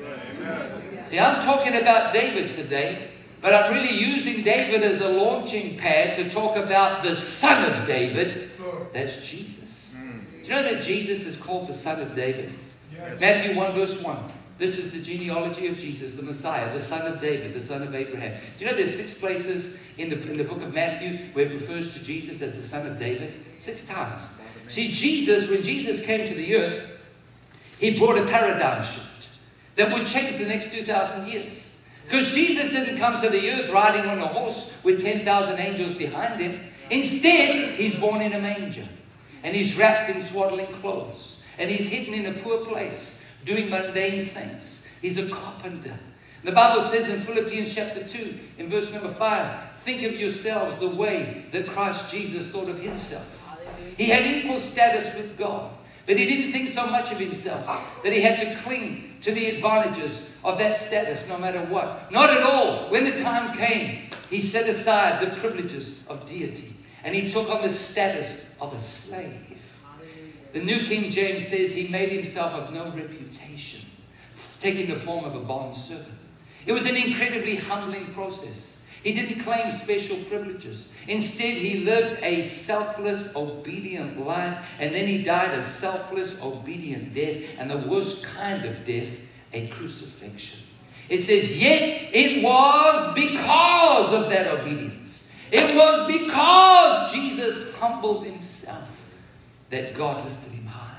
See, I'm talking about David today, but I'm really using David as a launching pad to talk about the Son of David. That's Jesus. Do you know that Jesus is called the Son of David? Matthew one verse one. This is the genealogy of Jesus, the Messiah, the son of David, the son of Abraham. Do you know there's six places in the, in the book of Matthew where it refers to Jesus as the son of David? Six times. See, Jesus, when Jesus came to the earth, He brought a paradigm shift that would change the next two thousand years. Because Jesus didn't come to the earth riding on a horse with ten thousand angels behind Him. Instead, He's born in a manger. And He's wrapped in swaddling clothes. And He's hidden in a poor place, doing mundane things. He's a carpenter. The Bible says in Philippians chapter two, in verse number five, think of yourselves the way that Christ Jesus thought of Himself. He had equal status with God, but He didn't think so much of Himself that He had to cling to the advantages of that status no matter what. Not at all. When the time came, He set aside the privileges of deity and He took on the status of a slave. The New King James says He made Himself of no reputation, taking the form of a bondservant. It was an incredibly humbling process. He didn't claim special privileges. Instead, He lived a selfless, obedient life, and then He died a selfless, obedient death, and the worst kind of death, a crucifixion. It says, yet it was because of that obedience. It was because Jesus humbled Himself that God lifted Him high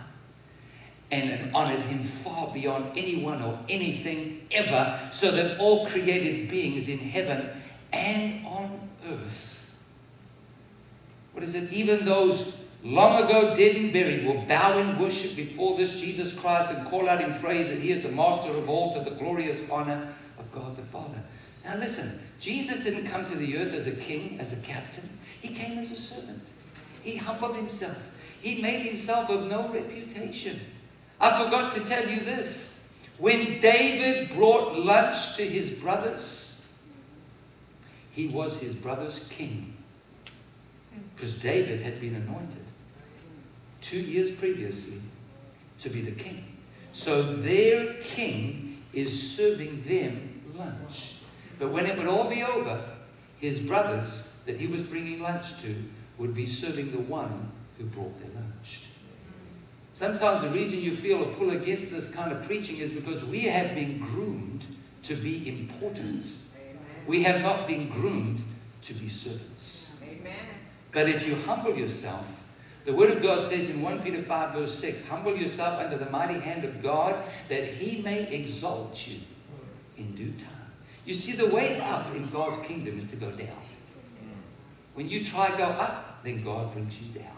and honored Him far beyond anyone or anything ever, so that all created beings in heaven and on earth, what is it? Even those long ago dead and buried will bow in worship before this Jesus Christ and call out in praise that He is the master of all, to the glorious honor of God the Father. Now listen, Jesus didn't come to the earth as a king, as a captain. He came as a servant. He humbled Himself. He made Himself of no reputation. I forgot to tell you this. When David brought lunch to his brothers, he was his brother's king. Because David had been anointed two years previously to be the king. So their king is serving them lunch. But when it would all be over, his brothers that he was bringing lunch to would be serving the one who brought their lunch. Sometimes the reason you feel a pull against this kind of preaching is because we have been groomed to be important. We have not been groomed to be servants. Amen. But if you humble yourself, the Word of God says in First Peter five verse six, humble yourself under the mighty hand of God, that He may exalt you in due time. You see, the way up in God's kingdom is to go down. When you try to go up, then God brings you down.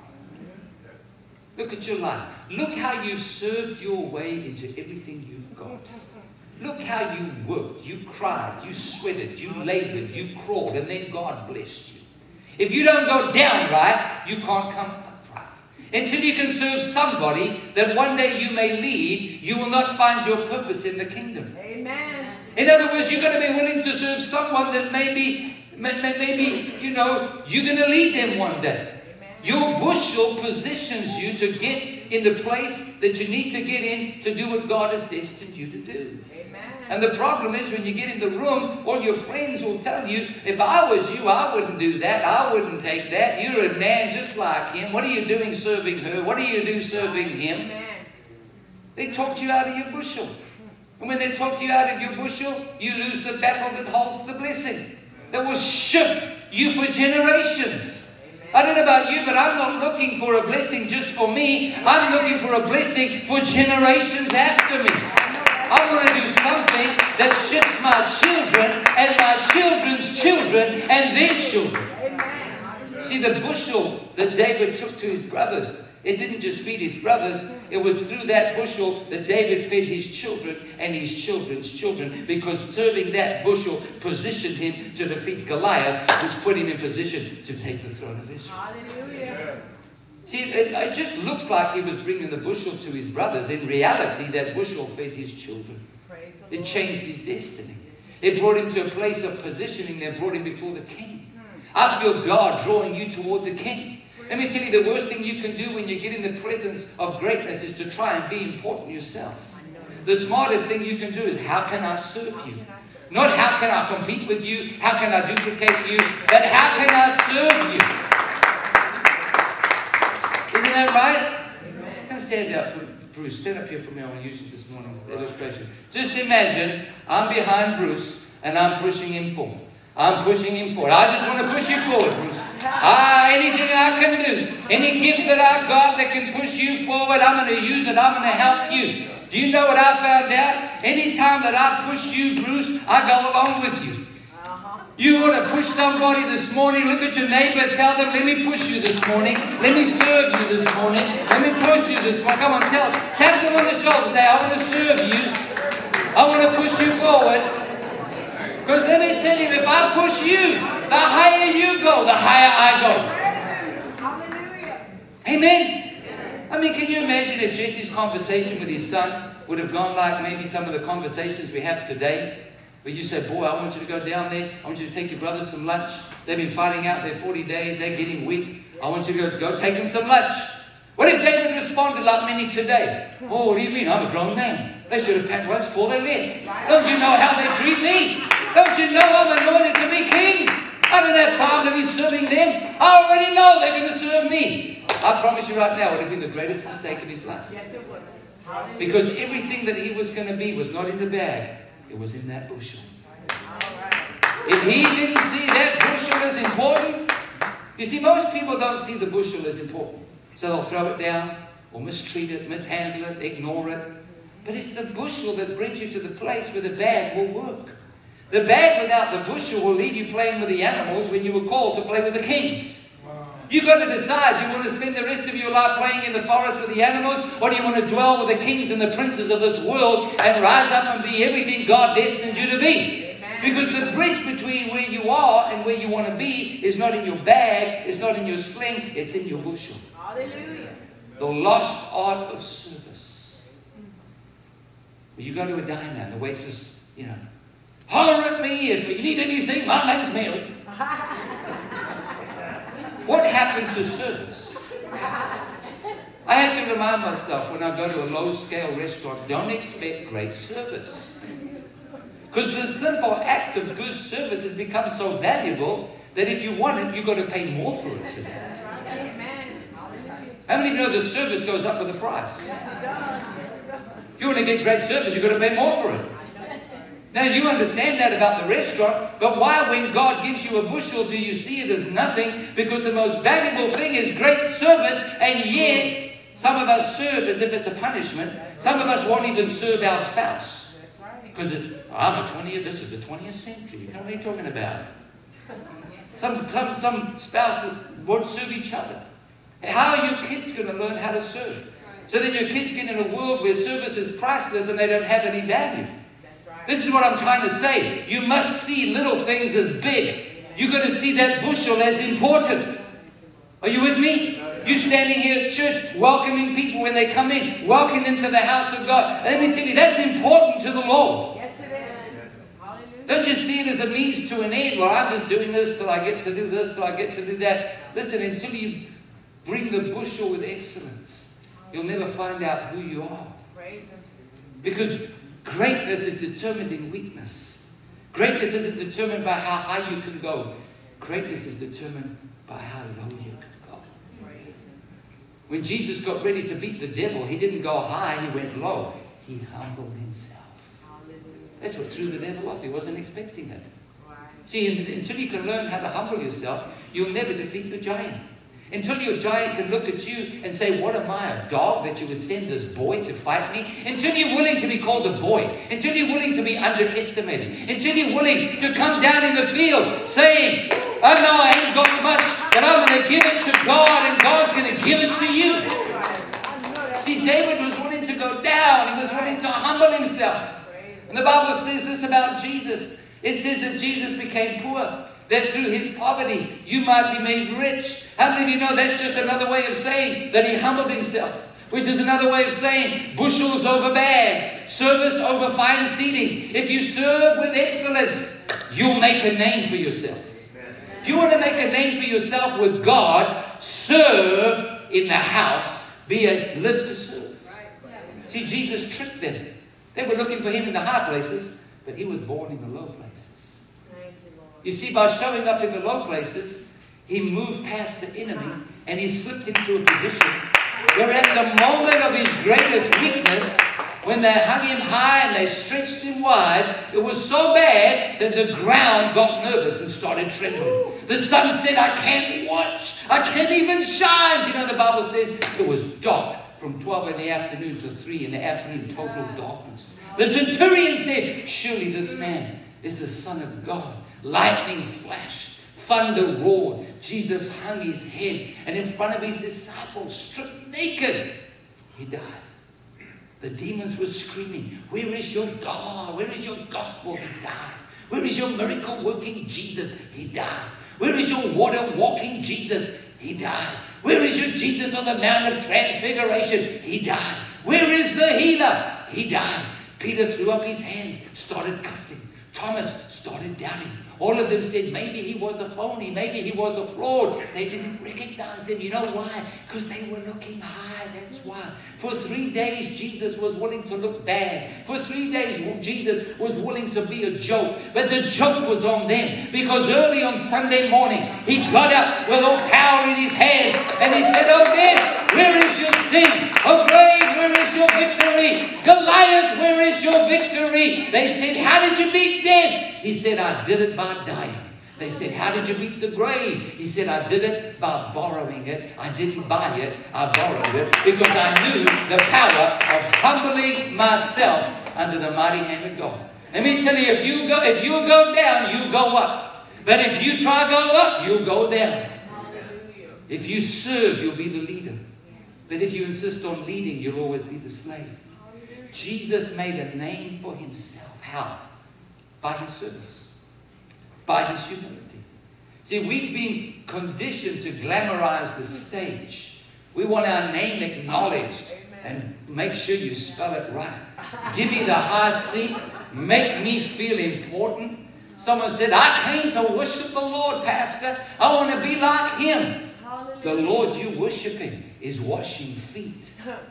Look at your life. Look how you've served your way into everything you've got. Look how you worked, you cried, you sweated, you labored, you crawled, and then God blessed you. If you don't go down right, you can't come up right. Until you can serve somebody that one day you may leave, you will not find your purpose in the kingdom. Amen. In other words, you're going to be willing to serve someone that maybe, maybe, you know, you're going to lead them one day. Your bushel positions you to get in the place that you need to get in to do what God has destined you to do. Amen. And the problem is when you get in the room, all your friends will tell you, if I was you, I wouldn't do that. I wouldn't take that. You're a man just like him. What are you doing serving her? What do you do serving him? Amen. They talk you out of your bushel. And when they talk you out of your bushel, you lose the battle that holds the blessing. That will shift you for generations. I don't know about you, but I'm not looking for a blessing just for me. I'm looking for a blessing for generations after me. I want to do something that shifts my children and my children's children and their children. See, the bushel that David took to his brothers, it didn't just feed his brothers. It was through that bushel that David fed his children and his children's children, because serving that bushel positioned him to defeat Goliath, which put him in position to take the throne of Israel. Hallelujah. See, it, it just looked like he was bringing the bushel to his brothers. In reality, that bushel fed his children. Praise the It Lord. changed his destiny. It brought him to a place of positioning that brought him before the king. I feel God drawing you toward the king. Let me tell you, the worst thing you can do when you get in the presence of greatness is to try and be important yourself. The smartest thing you can do is, how can I serve you? Not how can I compete with you, how can I duplicate you, but how can I serve you? Isn't that right? Come stand up, Bruce. Stand up here for me. I want to use it this morning, the illustration. Just imagine I'm behind Bruce and I'm pushing him forward. I'm pushing him forward. I just want to push you forward, Bruce. Ah, anything I can do, any gift that I've got that can push you forward, I'm going to use it. I'm going to help you. Do you know what I found out? Anytime that I push you, Bruce, I go along with you. You want to push somebody this morning, look at your neighbor, tell them, let me push you this morning. Let me serve you this morning. Let me push you this morning. Come on, tell them. Tap them on the shoulder. Say, I want to serve you. I want to push you forward. Because let me tell you, if I push you, the higher you go, the higher I go. Hallelujah. Amen. I mean, can you imagine if Jesse's conversation with his son would have gone like maybe some of the conversations we have today? Where you say, boy, I want you to go down there. I want you to take your brothers some lunch. They've been fighting out there forty days. They're getting weak. I want you to go, go take them some lunch. What if David responded like many today? Oh, what do you mean? I'm a grown man. They should have packed lunch before they left. Don't you know how they treat me? Don't you know I'm anointed to be king? I don't have time to be serving them. I already know they're going to serve me. I promise you right now, it would have been the greatest mistake of his life. Yes, it would. Because everything that he was going to be was not in the bag. It was in that bushel. If he didn't see that bushel as important, you see, most people don't see the bushel as important. So they'll throw it down or mistreat it, mishandle it, ignore it. But it's the bushel that brings you to the place where the bag will work. The bag without the bushel will leave you playing with the animals when you were called to play with the kings. You've got to decide, do you want to spend the rest of your life playing in the forest with the animals, or do you want to dwell with the kings and the princes of this world and rise up and be everything God destined you to be? Amen. Because the bridge between where you are and where you want to be is not in your bag, it's not in your sling, it's in your bushel. Hallelujah. The lost art of service. When you go to a diner and the waitress, you know, holler at me if you need anything, my name's Mary. What happened to service? I had to remind myself when I go to a low-scale restaurant, don't expect great service. Because the simple act of good service has become so valuable that if you want it, you've got to pay more for it today. Amen. How many of you know the service goes up with the price? Yes, it does. Yes, it does. If you want to get great service, you've got to pay more for it. Now, you understand that about the restaurant, but why, when God gives you a bushel, do you see it as nothing? Because the most valuable thing is great service, and yet some of us serve as if it's a punishment. Some of us won't even serve our spouse. Because I'm a twentieth, this is the twentieth century. You know what you're talking about? Some, some, some spouses won't serve each other. How are your kids going to learn how to serve? So then your kids get in a world where service is priceless and they don't have any value. This is what I'm trying to say. You must see little things as big. You've got to see that bushel as important. Are you with me? You're standing here at church, welcoming people when they come in, welcoming them to the house of God. And let me tell you, that's important to the Lord. Yes, it is. Hallelujah. Don't just see it as a means to an end. Well, I'm just doing this till I get to do this, till I get to do that. Listen, until you bring the bushel with excellence, you'll never find out who you are. Praise Him. Because greatness is determined in weakness. Greatness isn't determined by how high you can go. Greatness is determined by how low you can go. When Jesus got ready to beat the devil, he didn't go high, he went low. He humbled himself. That's what threw the devil off. He wasn't expecting it. See, until you can learn how to humble yourself, you'll never defeat the giant. Until your giant can look at you and say, what am I, a dog that you would send this boy to fight me? Until you're willing to be called a boy. Until you're willing to be underestimated. Until you're willing to come down in the field saying, I know I ain't got much, but I'm going to give it to God and God's going to give it to you. See, David was willing to go down. He was willing to humble himself. And the Bible says this about Jesus. It says that Jesus became poor, that through his poverty you might be made rich. How many of you know that's just another way of saying that he humbled himself? Which is another way of saying bushels over bags, service over fine seating. If you serve with excellence, you'll make a name for yourself. If you want to make a name for yourself with God, serve in the house, be a live to serve. See, Jesus tricked them. They were looking for him in the high places, but he was born in the low places. You see, by showing up in the low places, he moved past the enemy and he slipped into a position where at the moment of his greatest weakness, when they hung him high and they stretched him wide, it was so bad that the ground got nervous and started trembling. The sun said, I can't watch. I can't even shine. You know, the Bible says it was dark from twelve in the afternoon to three in the afternoon, total darkness. The centurion said, surely this man is the Son of God. Lightning flashed, thunder roared. Jesus hung his head, and in front of his disciples, stripped naked, he died. The demons were screaming, where is your God? Where is your gospel? He died. Where is your miracle-working Jesus? He died. Where is your water-walking Jesus? He died. Where is your Jesus on the Mount of Transfiguration? He died. Where is the healer? He died. Peter threw up his hands, started cussing. Thomas started doubting. All of them said maybe he was a phony, maybe he was a fraud. They didn't recognize him. You know why? Because they were looking high, that's why. For three days, Jesus was willing to look bad. For three days, Jesus was willing to be a joke. But the joke was on them. Because early on Sunday morning, he got up with all power in his hands. And he said, oh death, where is your sting? Oh grave, where is your victory? Goliath, where is your victory? They said, how did you beat death? He said, I did it by dying. They said, how did you beat the grave? He said, I did it by borrowing it. I didn't buy it. I borrowed it because I knew the power of humbling myself under the mighty hand of God. Let me tell you, if you go, if you go down, you go up. But if you try to go up, you'll go down. If you serve, you'll be the leader. But if you insist on leading, you'll always be the slave. Jesus made a name for himself. How? By his service. By his humility. See, we've been conditioned to glamorize the stage. We want our name acknowledged. And make sure you spell it right. Give me the high seat. Make me feel important. Someone said, I came to worship the Lord, Pastor. I want to be like him. The Lord you worshiping is washing feet.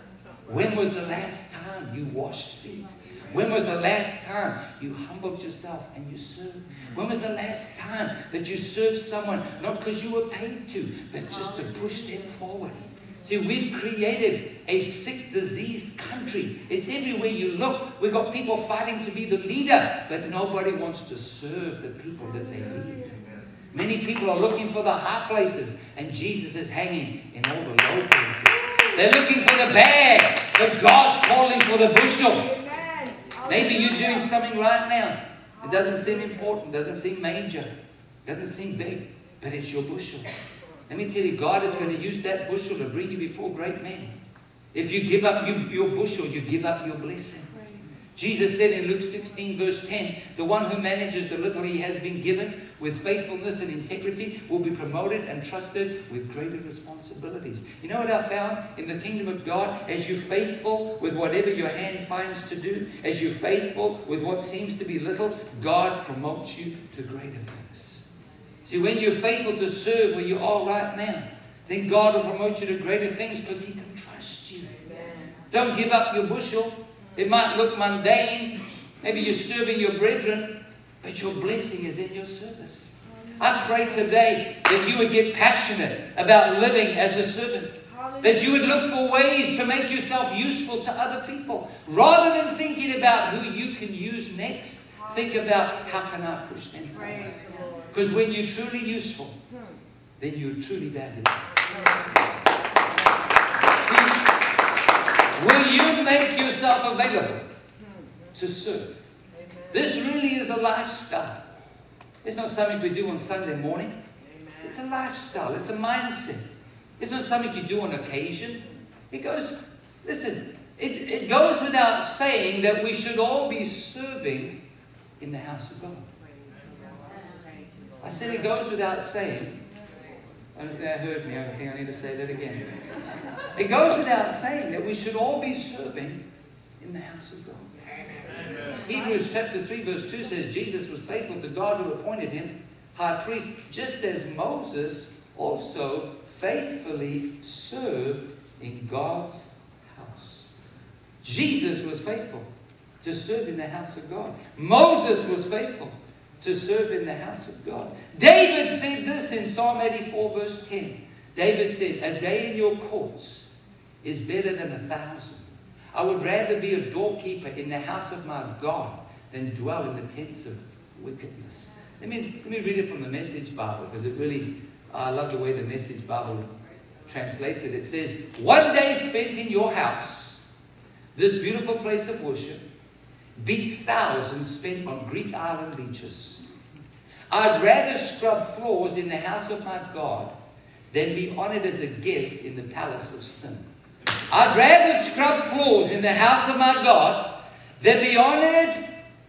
When was the last time you washed feet? When was the last time you humbled yourself and you served? When was the last time that you served someone, not because you were paid to, but just to push them forward? See, we've created a sick, diseased country. It's everywhere you look. We've got people fighting to be the leader, but nobody wants to serve the people that they lead. Many people are looking for the high places, and Jesus is hanging in all the low places. They're looking for the bag, but God's calling for the bushel. Maybe you're doing something right now. It doesn't seem important, doesn't seem major, doesn't seem big, but it's your bushel. Let me tell you, God is going to use that bushel to bring you before great men. If you give up you, your bushel, you give up your blessing. Jesus said in Luke sixteen verse ten, the one who manages the little he has been given with faithfulness and integrity will be promoted and trusted with greater responsibilities. You know what I found in the kingdom of God? As you're faithful with whatever your hand finds to do, as you're faithful with what seems to be little, God promotes you to greater things. See, when you're faithful to serve where you are right now, then God will promote you to greater things because he can trust you. Amen. Don't give up your bushel. It might look mundane. Maybe you're serving your brethren, but your blessing is in your service. I pray today that you would get passionate about living as a servant. That you would look for ways to make yourself useful to other people. Rather than thinking about who you can use next, think about how can I push them forward. Because when you're truly useful, then you're truly valuable. Will you make yourself available to serve? This really is a lifestyle. It's not something we do on Sunday morning. It's a lifestyle. It's a mindset. It's not something you do on occasion. It goes Listen, it, it goes without saying that we should all be serving in the house of God. I said it goes without saying. I don't think I heard me. I think I need to say that again. It goes without saying that we should all be serving in the house of God. Amen. Hebrews chapter three verse two says Jesus was faithful to God who appointed him high priest, just as Moses also faithfully served in God's house. Jesus was faithful to serve in the house of God. Moses was faithful to serve in the house of God. David said this in Psalm eighty-four verse ten. David said, a day in your courts is better than a thousand. I would rather be a doorkeeper in the house of my God than dwell in the tents of wickedness. Let me, let me read it from the Message Bible, because it really, I love the way the Message Bible translates it. It says, one day spent in your house, this beautiful place of worship, beats thousands spent on Greek island beaches. I'd rather scrub floors in the house of my God than be honored as a guest in the palace of sin. I'd rather scrub floors in the house of my God than be honored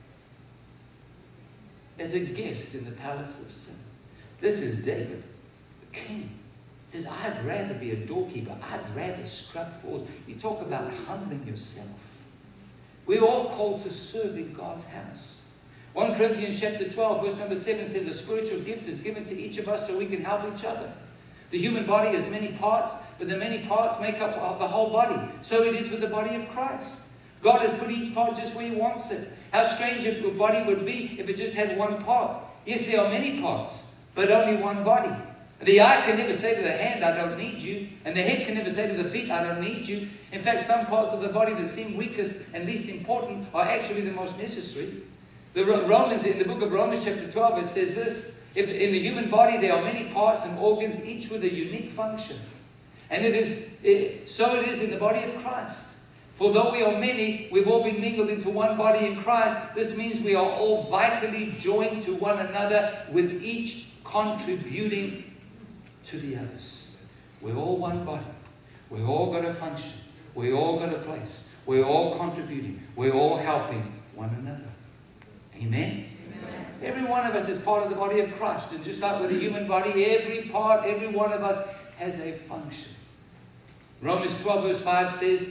as a guest in the palace of sin. This is David, the king. He says, I'd rather be a doorkeeper. I'd rather scrub floors. You talk about humbling yourself. We're all called to serve in God's house. First Corinthians chapter twelve, verse number seven says, a spiritual gift is given to each of us so we can help each other. The human body has many parts, but the many parts make up the whole body. So it is with the body of Christ. God has put each part just where He wants it. How strange if a body would be if it just had one part. Yes, there are many parts, but only one body. The eye can never say to the hand, I don't need you. And the head can never say to the feet, I don't need you. In fact, some parts of the body that seem weakest and least important are actually the most necessary. The Romans, in the book of Romans chapter twelve, it says this, if in the human body there are many parts and organs, each with a unique function. And it is it, so it is in the body of Christ. For though we are many, we've all been mingled into one body in Christ. This means we are all vitally joined to one another, with each contributing to the others. We're all one body. We're all got a function. We're all got a place. We're all contributing. We're all helping one another. Amen? Amen. Every one of us is part of the body of Christ. And just like with the human body, every part, every one of us has a function. Romans twelve verse five says,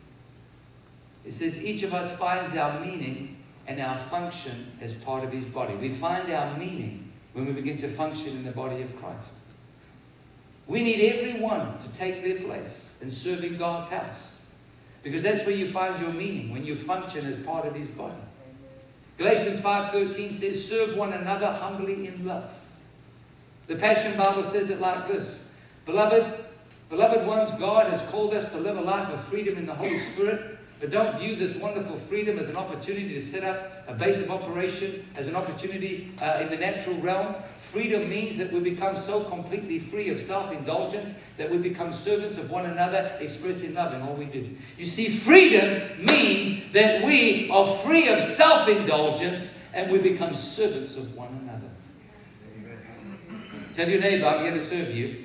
it says, each of us finds our meaning and our function as part of his body. We find our meaning when we begin to function in the body of Christ. We need everyone to take their place and serve in God's house. Because that's where you find your meaning, when you function as part of his body. Galatians five thirteen says, serve one another humbly in love. The Passion Bible says it like this. Beloved, beloved ones, God has called us to live a life of freedom in the Holy Spirit. But don't view this wonderful freedom as an opportunity to set up a base of operation, as an opportunity uh, in the natural realm. Freedom means that we become so completely free of self-indulgence that we become servants of one another, expressing love in all we do. You see, freedom means that we are free of self-indulgence and we become servants of one another. Amen. Tell your neighbor, I'm here to serve you.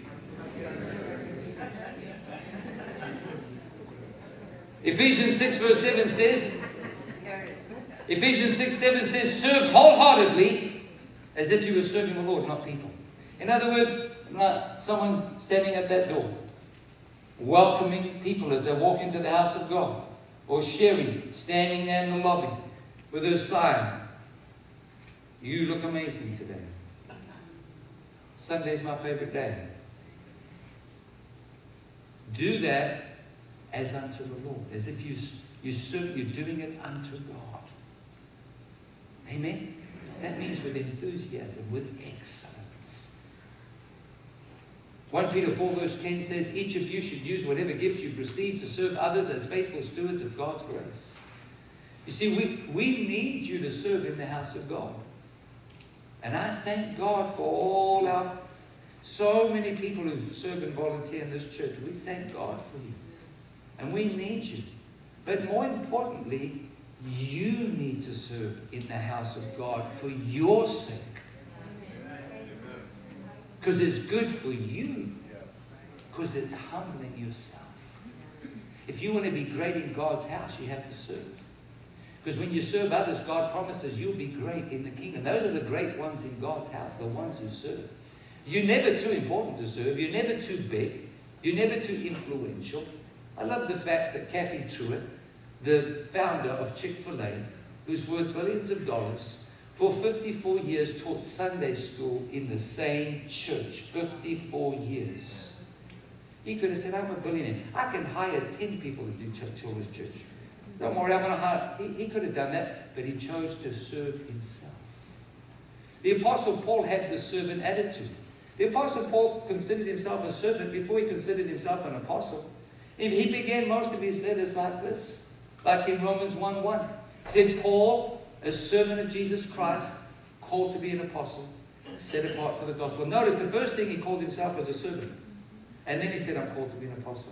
Ephesians six verse seven says, Ephesians six seven says, serve wholeheartedly as if you were serving the Lord, not people. In other words, like someone standing at that door, welcoming people as they walk into the house of God, or sharing, standing there in the lobby with a sign, you look amazing today. Sunday's my favorite day. Do that as unto the Lord, as if you, you serve, you're doing it unto God. Amen? That means with enthusiasm, with excellence. First Peter four verse ten says, each of you should use whatever gift you've received to serve others as faithful stewards of God's grace. You see, we, we need you to serve in the house of God. And I thank God for all our, so many people who serve and volunteer in this church. We thank God for you. And we need you. But more importantly, you need to serve in the house of God for your sake. Because it's good for you. Because it's humbling yourself. If you want to be great in God's house, you have to serve. Because when you serve others, God promises you'll be great in the kingdom. Those are the great ones in God's house, the ones who serve. You're never too important to serve. You're never too big. You're never too influential. I love the fact that Kathy Truitt, the founder of Chick-fil-A, who's worth billions of dollars, for fifty-four years taught Sunday school in the same church. fifty-four years. He could have said, I'm a billionaire. I can hire ten people to do ch- children's church. Don't worry, I'm going to hire. He, he could have done that, but he chose to serve himself. The Apostle Paul had the servant attitude. The Apostle Paul considered himself a servant before he considered himself an apostle. And he began most of his letters like this, like in Romans one one. It said, Paul, a servant of Jesus Christ, called to be an apostle, set apart for the gospel. Notice the first thing he called himself was a servant. And then he said, I'm called to be an apostle.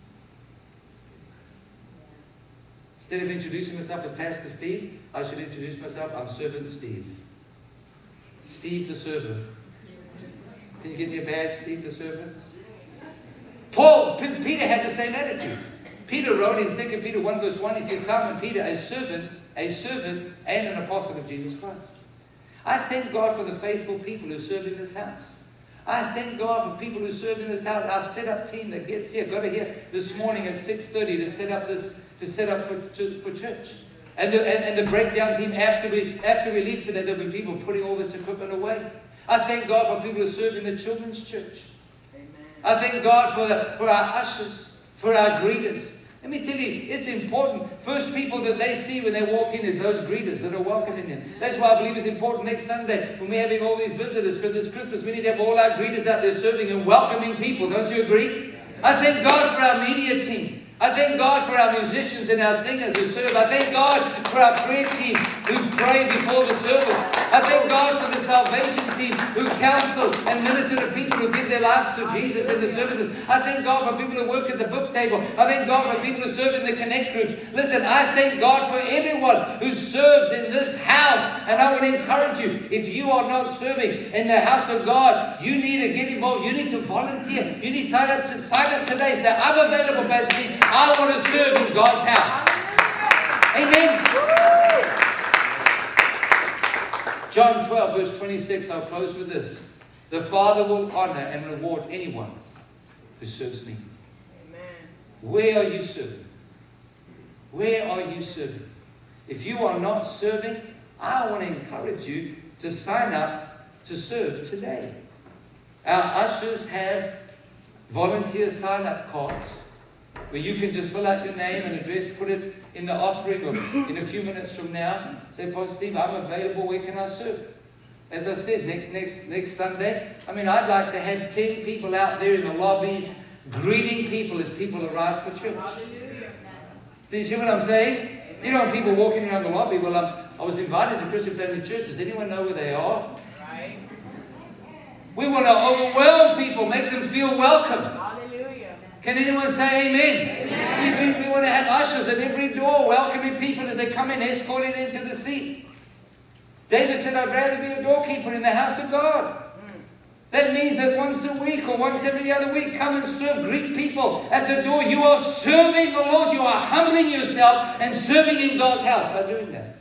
Instead of introducing myself as Pastor Steve, I should introduce myself, I'm Servant Steve. Steve the servant. Can you give me a badge, Steve the servant? Paul, P- Peter had the same attitude. Peter wrote in Second Peter one verse one, he said, Simon Peter, a servant, a servant and an apostle of Jesus Christ. I thank God for the faithful people who serve in this house. I thank God for people who serve in this house. Our setup team that gets here, got here this morning at six thirty to set up this, to set up for, to, for church. And the, and, and the breakdown team, after we, after we leave today, there'll be people putting all this equipment away. I thank God for people who serve in the children's church. Amen. I thank God for, the, for our ushers, for our greeters. Let me tell you, it's important. First people that they see when they walk in is those greeters that are welcoming them. That's why I believe it's important next Sunday when we're having all these visitors, because it's Christmas, we need to have all our greeters out there serving and welcoming people. Don't you agree? I thank God for our media team. I thank God for our musicians and our singers who serve. I thank God for our prayer team who pray before the service. I thank God for the salvation team who counsel and minister to people who give their lives to Jesus in the services. I thank God for people who work at the book table. I thank God for people who serve in the connect groups. Listen, I thank God for everyone who serves in this house. And I want to encourage you, if you are not serving in the house of God, you need to get involved. You need to volunteer. You need to sign up, to, sign up today. Say, I'm available, Pastor. I want to serve in God's house. Amen. John twelve, verse twenty-six, I'll close with this. The Father will honor and reward anyone who serves me. Amen. Where are you serving? Where are you serving? If you are not serving, I want to encourage you to sign up to serve today. Our ushers have volunteer sign-up cards where you can just fill out your name and address, put it in the offering, or in a few minutes from now, say, Pastor Steve, I'm available, where can I serve? As I said, next next next Sunday, I mean, I'd like to have ten people out there in the lobbies greeting people as people arrive for church. Do you see what I'm saying? You know, people walking around the lobby, well, um, I was invited to Christian Family Church. Does anyone know where they are? We want to overwhelm people, make them feel welcome. Can anyone say amen? Amen. We, we want to have ushers at every door welcoming people as they come in, escorting into the seat. David said, I'd rather be a doorkeeper in the house of God. Mm. That means that once a week or once every other week, come and serve, greet people at the door. You are serving the Lord. You are humbling yourself and serving in God's house by doing that.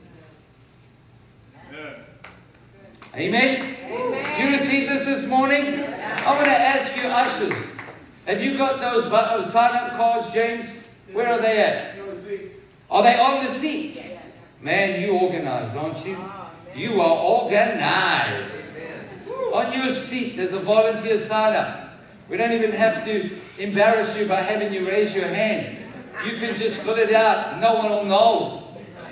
Amen. Amen. Amen. Do you receive this this morning? I want to ask you, ushers, have you got those sign-up cards, James? Where are they at? Are they on the seats? Man, you organized, aren't you? You are organized. On your seat, there's a volunteer sign-up. We don't even have to embarrass you by having you raise your hand. You can just fill it out. No one will know.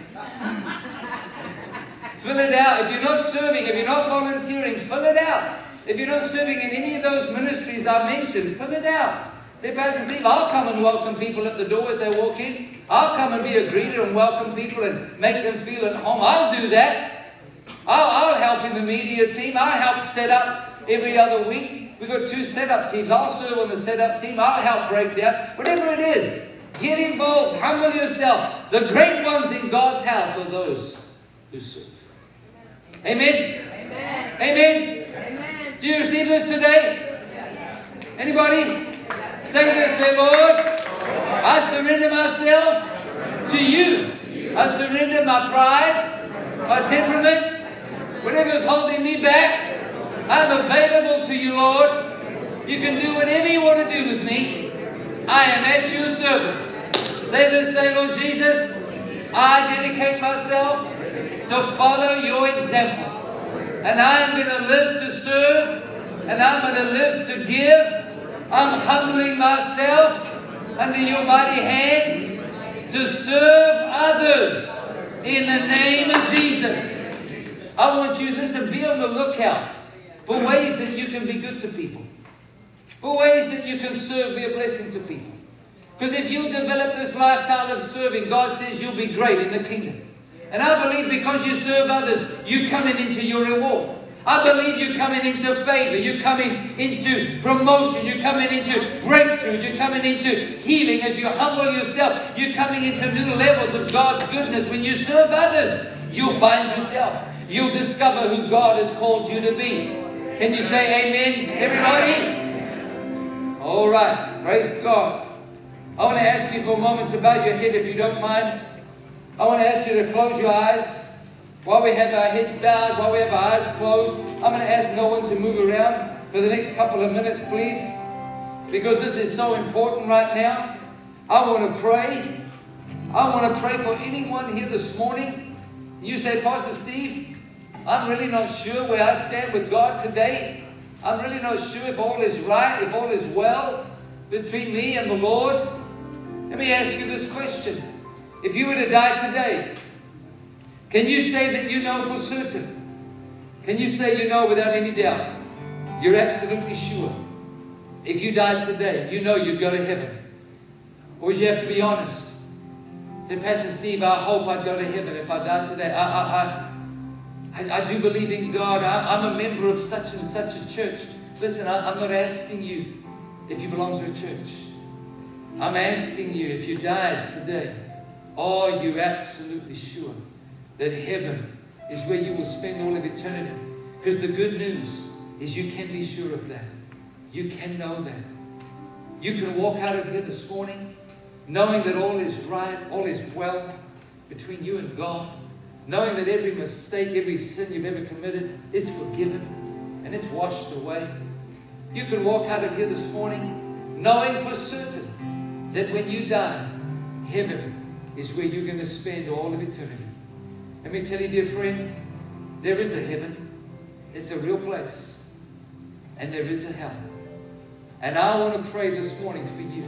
Fill it out. If you're not serving, if you're not volunteering, fill it out. If you're not serving in any of those ministries I mentioned, fill it out. Say, Pastor Steve, I'll come and welcome people at the door as they walk in. I'll come and be a greeter and welcome people and make them feel at home. I'll do that. I'll, I'll help in the media team. I'll help set up every other week. We've got two setup teams. I'll serve on the setup team. I'll help break down. Whatever it is, get involved. Humble yourself. The great ones in God's house are those who serve. Amen? Amen. Amen. Amen. Do you receive this today? Yes. Anybody? Yes. Say this, say, Lord, I surrender myself to you. I surrender my pride, my temperament, whatever is holding me back. I'm available to you, Lord. You can do whatever you want to do with me. I am at your service. Say this, say, Lord Jesus, I dedicate myself to follow your example. And I'm going to live to serve. And I'm going to live to give. I'm humbling myself under your mighty hand to serve others in the name of Jesus. I want you, listen, be on the lookout for ways that you can be good to people. For ways that you can serve, be a blessing to people. Because if you develop this lifestyle of serving, God says you'll be great in the kingdom. And I believe because you serve others, you're coming into your reward. I believe you're coming into favor. You're coming into promotion. You're coming into breakthroughs. You're coming into healing. As you humble yourself, you're coming into new levels of God's goodness. When you serve others, you'll find yourself. You'll discover who God has called you to be. Can you say amen, everybody? All right. Praise God. I want to ask you for a moment to bow your head if you don't mind. I want to ask you to close your eyes. While we have our heads bowed, while we have our eyes closed, I'm going to ask no one to move around for the next couple of minutes, please. Because this is so important right now. I want to pray. I want to pray for anyone here this morning. You say, Pastor Steve, I'm really not sure where I stand with God today. I'm really not sure if all is right, if all is well between me and the Lord. Let me ask you this question. If you were to die today, can you say that you know for certain? Can you say you know without any doubt? You're absolutely sure. If you died today, you know you'd go to heaven. Or you have to be honest. Say, Pastor Steve, I hope I'd go to heaven if I died today. I, I, I, I, I do believe in God. I, I'm a member of such and such a church. Listen, I, I'm not asking you if you belong to a church. I'm asking you if you died today, are you absolutely sure that heaven is where you will spend all of eternity? Because the good news is you can be sure of that. You can know that. You can walk out of here this morning knowing that all is right, all is well between you and God, knowing that every mistake, every sin you've ever committed is forgiven and it's washed away. You can walk out of here this morning knowing for certain that when you die, heaven is where you're going to spend all of eternity. Let me tell you, dear friend, there is a heaven. It's a real place. And there is a hell. And I want to pray this morning for you.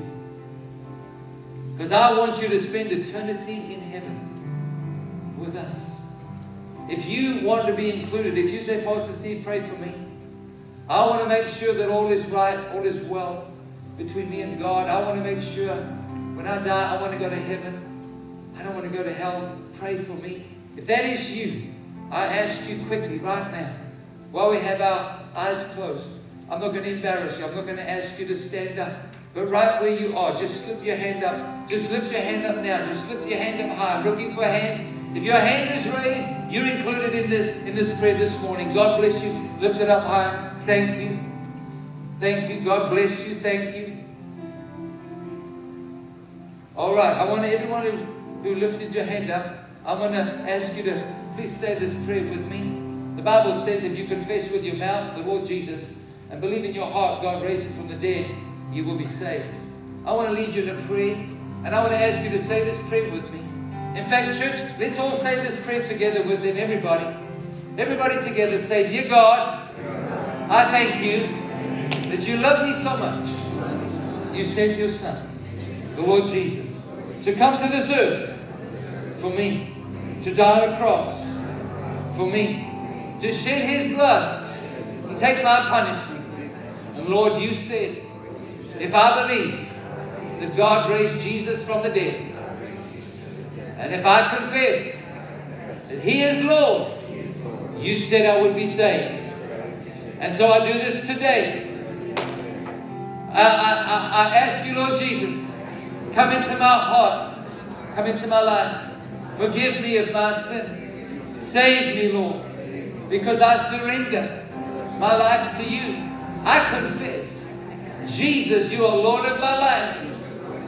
Because I want you to spend eternity in heaven with us. If you want to be included, if you say, Pastor Steve, pray for me. I want to make sure that all is right, all is well between me and God. I want to make sure when I die, I want to go to heaven. I don't want to go to hell. Pray for me. If that is you, I ask you quickly right now, while we have our eyes closed, I'm not going to embarrass you. I'm not going to ask you to stand up. But right where you are, just slip your hand up. Just lift your hand up now. Just lift your hand up high. I'm looking for hands. If your hand is raised, you're included in this, in this prayer this morning. God bless you. Lift it up high. Thank you. Thank you. God bless you. Thank you. All right. I want everyone who, who lifted your hand up, I'm going to ask you to please say this prayer with me. The Bible says if you confess with your mouth the Lord Jesus and believe in your heart God raised him from the dead, you will be saved. I want to lead you in a prayer, and I want to ask you to say this prayer with me. In fact, church, let's all say this prayer together with them, everybody. Everybody together say, Dear God, I thank you that you love me so much. You sent your Son, the Lord Jesus, to come to this earth for me, to die on a cross for me, to shed his blood and take my punishment. And Lord, you said, if I believe that God raised Jesus from the dead, and if I confess that he is Lord, you said I would be saved. And so I do this today. I, I, I, I ask you, Lord Jesus, come into my heart, come into my life. Forgive me of my sin. Save me, Lord, because I surrender my life to you. I confess, Jesus, you are Lord of my life.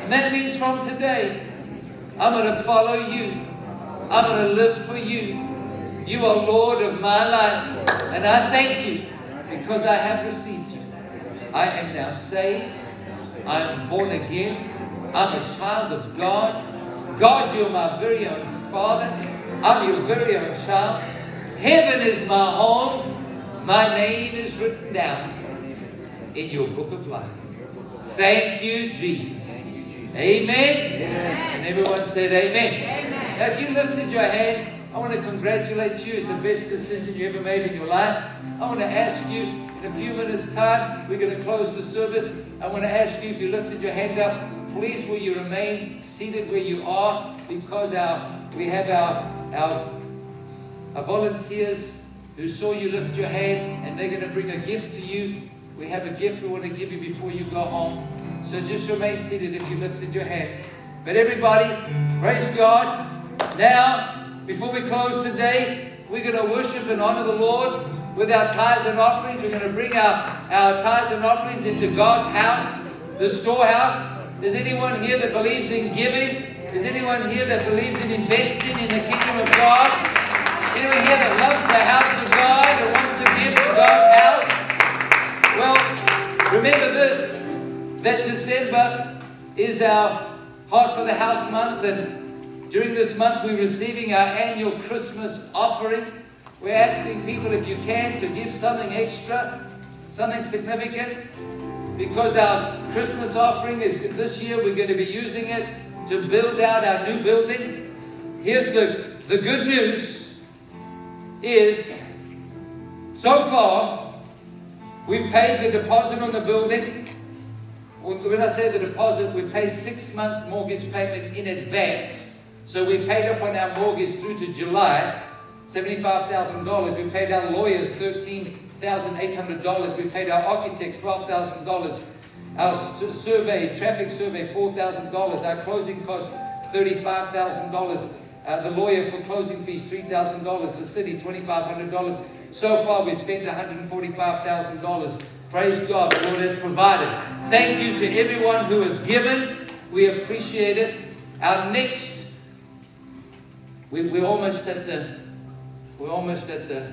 And that means from today, I'm going to follow you. I'm going to live for you. You are Lord of my life. And I thank you because I have received you. I am now saved. I am born again. I'm a child of God. God, you're my very own Father. I'm your very own child. Heaven is my home. My name is written down in your book of life. Thank you, Jesus. Amen. Amen. And everyone said amen. Amen. Now, if you lifted your hand, I want to congratulate you. It's the best decision you ever made in your life. I want to ask you, in a few minutes' time, we're going to close the service. I want to ask you, if you lifted your hand up, please will you remain seated where you are, because our we have our, our, our volunteers who saw you lift your hand, and they're going to bring a gift to you. We have a gift we want to give you before you go home. So just remain seated if you lifted your hand. But everybody, praise God. Now, before we close today, we're going to worship and honor the Lord with our tithes and offerings. We're going to bring our, our tithes and offerings into God's house, the storehouse. Is anyone here that believes in giving? Is anyone here that believes in investing in the kingdom of God? Anyone here that loves the house of God and wants to give to God's house? Well, remember this, that December is our Heart for the House month, and during this month we're receiving our annual Christmas offering. We're asking people, if you can, to give something extra, something significant, because our Christmas offering is, this year we're going to be using it to build out our new building. Here's the, the good news is, so far, we've paid the deposit on the building. When I say the deposit, we pay six months mortgage payment in advance. So we paid up on our mortgage through to July, seventy-five thousand dollars. We paid our lawyers thirteen thousand eight hundred dollars. We paid our architect twelve thousand dollars. Our survey, traffic survey, four thousand dollars. Our closing cost, thirty-five thousand dollars. Uh, the lawyer for closing fees, three thousand dollars. The city, twenty-five hundred dollars. So far, we spent one hundred forty-five thousand dollars. Praise God, the Lord has provided. Thank you to everyone who has given. We appreciate it. Our next, we, we're almost at the, we're almost at the,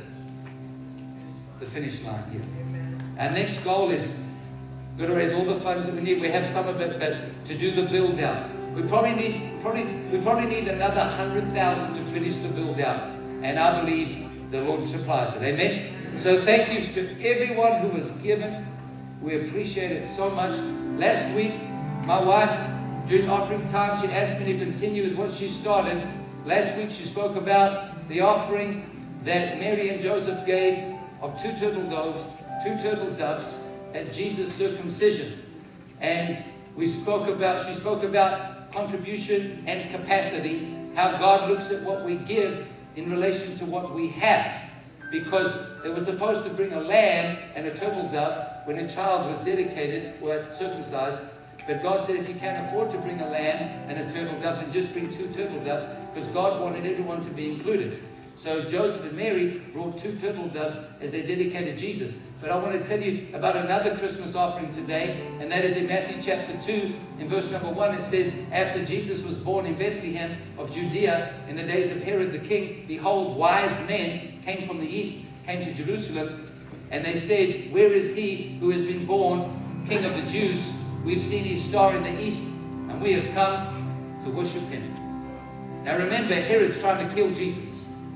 the finish line here. Our next goal is we're going to raise all the funds that we need. We have some of it, but to do the build out, we probably need, probably, we probably need another hundred thousand to finish the build out, and I believe the Lord supplies it. Amen. So thank you to everyone who has given. We appreciate it so much. Last week, my wife, during offering time, she asked me to continue with what she started. Last week, she spoke about the offering that Mary and Joseph gave of two turtle doves, two turtle doves at Jesus' circumcision. And we spoke about, she spoke about contribution and capacity, how God looks at what we give in relation to what we have. Because they were supposed to bring a lamb and a turtle dove when a child was dedicated or circumcised. But God said, if you can't afford to bring a lamb and a turtle dove, then just bring two turtle doves, because God wanted everyone to be included. So Joseph and Mary brought two turtle doves as they dedicated Jesus. But I want to tell you about another Christmas offering today, and that is in Matthew chapter two, in verse number one. It says, after Jesus was born in Bethlehem of Judea in the days of Herod the king, behold, wise men came from the east, came to Jerusalem, and they said, where is he who has been born King of the Jews? We've seen his star in the east, and we have come to worship him. Now remember, Herod's trying to kill Jesus.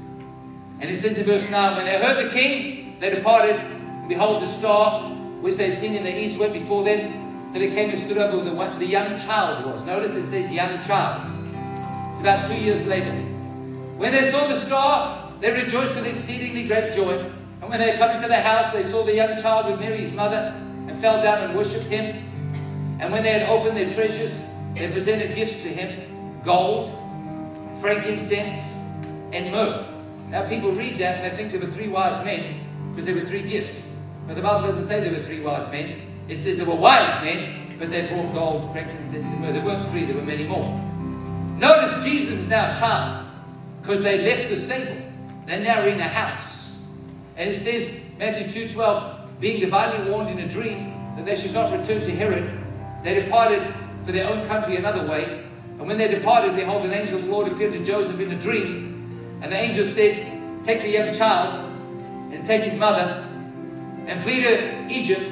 And it says in verse nine, when they heard the king, they departed, and behold, the star which they had seen in the east went before them, till it came and stood over where the, the young child was. Notice it says young child. It's about two years later. When they saw the star, they rejoiced with exceedingly great joy. And when they had come into the house, they saw the young child with Mary his mother, and fell down and worshipped him. And when they had opened their treasures, they presented gifts to him, gold, frankincense, and myrrh. Now people read that and they think there were three wise men, because there were three gifts. But the Bible doesn't say there were three wise men. It says there were wise men, but they brought gold, frankincense, and myrrh. There weren't three, there were many more. Notice Jesus is now a child, because they left the stable. They're now in a house. And it says, Matthew two twelve, being divinely warned in a dream that they should not return to Herod, they departed for their own country another way. And when they departed, behold, an angel of the Lord appeared to Joseph in a dream. And the angel said, take the young child and take his mother and flee to Egypt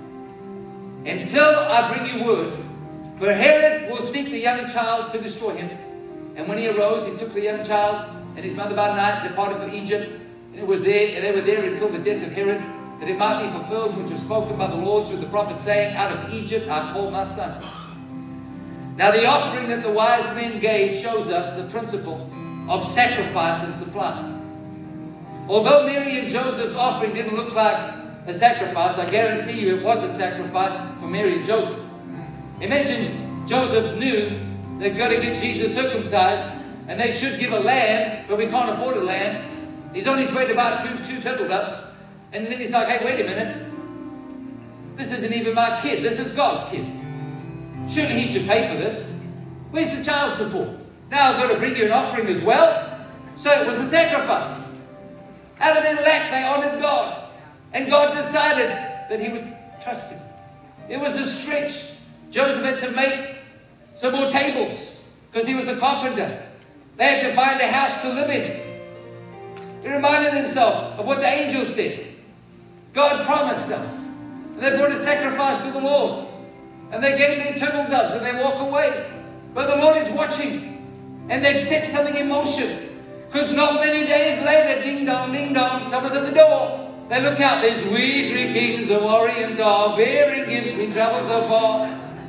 until I bring you word. For Herod will seek the young child to destroy him. And when he arose, he took the young child and his mother by night, departed for Egypt. And it was there, and they were there until the death of Herod, that it might be fulfilled which was spoken by the Lord through the prophet, saying, out of Egypt I called my son. Now the offering that the wise men gave shows us the principle of sacrifice and supply. Although Mary and Joseph's offering didn't look like a sacrifice, I guarantee you it was a sacrifice for Mary and Joseph. Imagine Joseph knew they've got to get Jesus circumcised, and they should give a lamb, but we can't afford a lamb. He's on his way to buy two, two turtle doves, and then he's like, hey, wait a minute. This isn't even my kid. This is God's kid. Surely he should pay for this. Where's the child support? Now I've got to bring you an offering as well. So it was a sacrifice. Out of their lack, they honored God. And God decided that he would trust him. It was a stretch. Joseph had to make some more tables because he was a carpenter. They had to find a house to live in. He reminded himself of what the angel said. God promised us. And they brought a sacrifice to the Lord. And they gave their turtle doves and they walk away. But the Lord is watching. And they've set something in motion. Because not many days later, ding dong, ding dong, someone's at the door. They look out, there's we three kings of Orient are bearing gifts, we travel so far.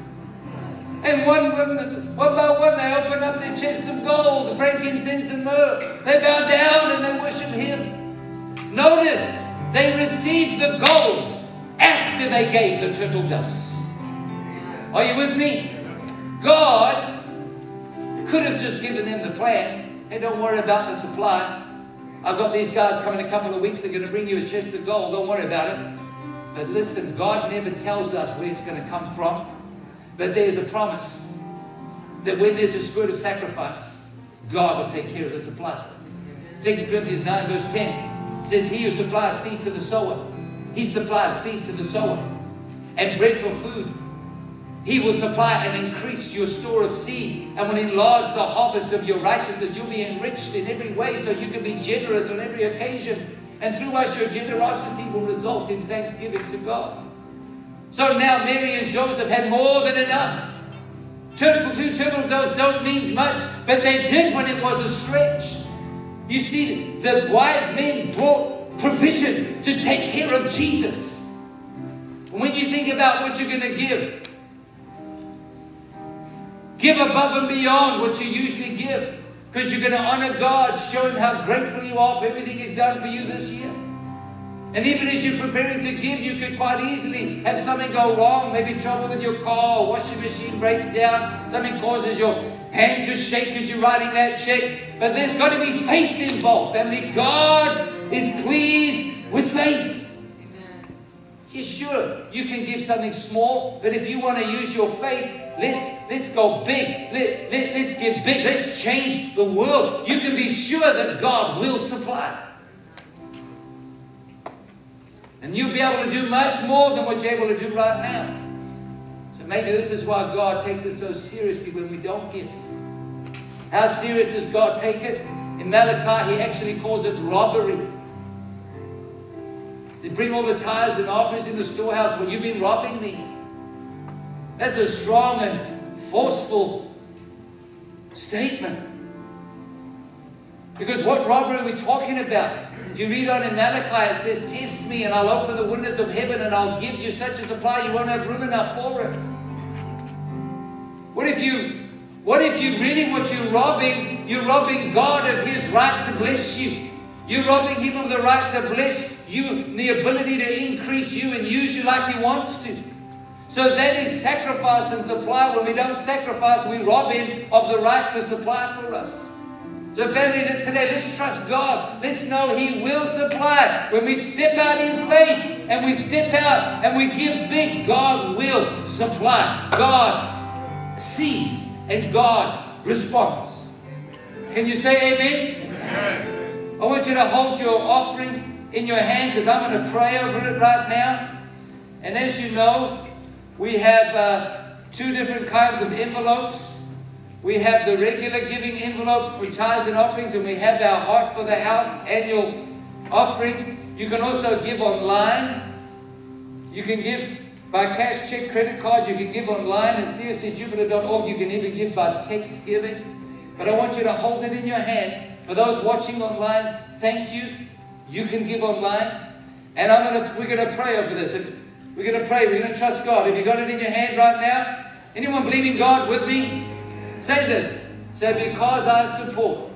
And one, one, one by one, they open up their chests of gold, the frankincense and myrrh. They bow down and they worship him. Notice, they received the gold after they gave the turtle doves. Are you with me? God could have just given them the plan. Hey, don't worry about the supply. I've got these guys coming in a couple of weeks. They're going to bring you a chest of gold. Don't worry about it. But listen, God never tells us where it's going to come from. But there's a promise that when there's a spirit of sacrifice, God will take care of the supply. Second Corinthians nine verse ten says, he who supplies seed to the sower, he supplies seed to the sower and bread for food. He will supply and increase your store of seed and will enlarge the harvest of your righteousness. You'll be enriched in every way so you can be generous on every occasion. And through us, your generosity will result in thanksgiving to God. So now Mary and Joseph had more than enough. Turtle, two turtle doves don't mean much, but they did when it was a stretch. You see, the wise men brought provision to take care of Jesus. When you think about what you're going to give, give above and beyond what you usually give. Because you're going to honor God, showing how grateful you are for everything He's done for you this year. And even as you're preparing to give, you could quite easily have something go wrong. Maybe trouble with your car, or washing machine breaks down. Something causes your hand to shake as you're writing that check. But there's got to be faith involved, family. God is pleased with faith. Yeah, sure, you can give something small, but if you want to use your faith, let's let's go big. Let, let, let's give big. Let's change the world. You can be sure that God will supply. And you'll be able to do much more than what you're able to do right now. So maybe this is why God takes us so seriously when we don't give. How serious does God take it? In Malachi, He actually calls it robbery. They bring all the tithes and offerings in the storehouse. Well, you've been robbing me. That's a strong and forceful statement. Because what robbery are we talking about? If you read on in Malachi, it says, test me and I'll open the windows of heaven and I'll give you such a supply you won't have room enough for it. What if you, what if you really what you're robbing, you're robbing God of His right to bless you. You're robbing Him of the right to bless you and the ability to increase you and use you like He wants to. So that is sacrifice and supply. When we don't sacrifice, we rob Him of the right to supply for us. So family, today, let's trust God. Let's know He will supply. When we step out in faith and we step out and we give big, God will supply. God sees and God responds. Can you say amen? Amen. I want you to hold your offering in your hand because I'm going to pray over it right now. And as you know, we have uh, two different kinds of envelopes. We have the regular giving envelope for tithes and offerings, and we have our Heart for the House annual offering. You can also give online. You can give by cash, check, credit card. You can give online at c f c jupiter dot org. You can even give by text giving. But I want you to hold it in your hand. For those watching online, thank you. You can give online. And I'm gonna, we're going to pray over this. We're going to pray. We're going to trust God. Have you got it in your hand right now? Anyone believing God with me? Say this. Say, because I support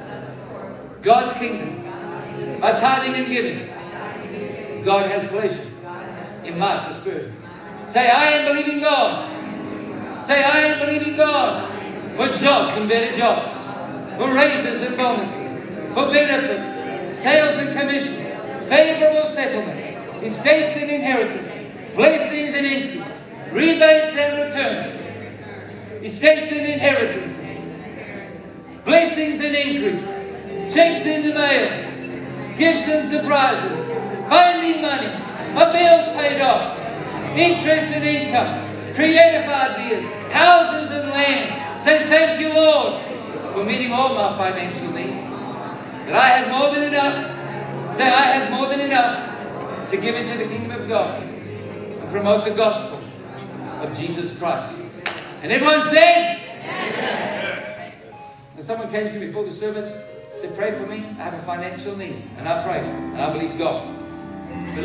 God's kingdom by tithing and giving, God has pleasure in my prosperity. Say, I am believing God. Say, I am believing God for jobs and better jobs, for raises and bonuses, for benefits, sales and commissions, favorable settlement, estates and inheritance, blessings and increase, rebates and returns, estates and inheritances, blessings and increase, checks in the mail, gifts and surprises, finding money, my bills paid off, interest and income, creative ideas, houses and land. Say thank you, Lord, for meeting all my financial needs. That I have more than enough. Say I have more than enough to give into the kingdom of God and promote the gospel of Jesus Christ. And everyone said, yes. And someone came to me before the service, said, pray for me, I have a financial need. And I prayed, and I believe God. But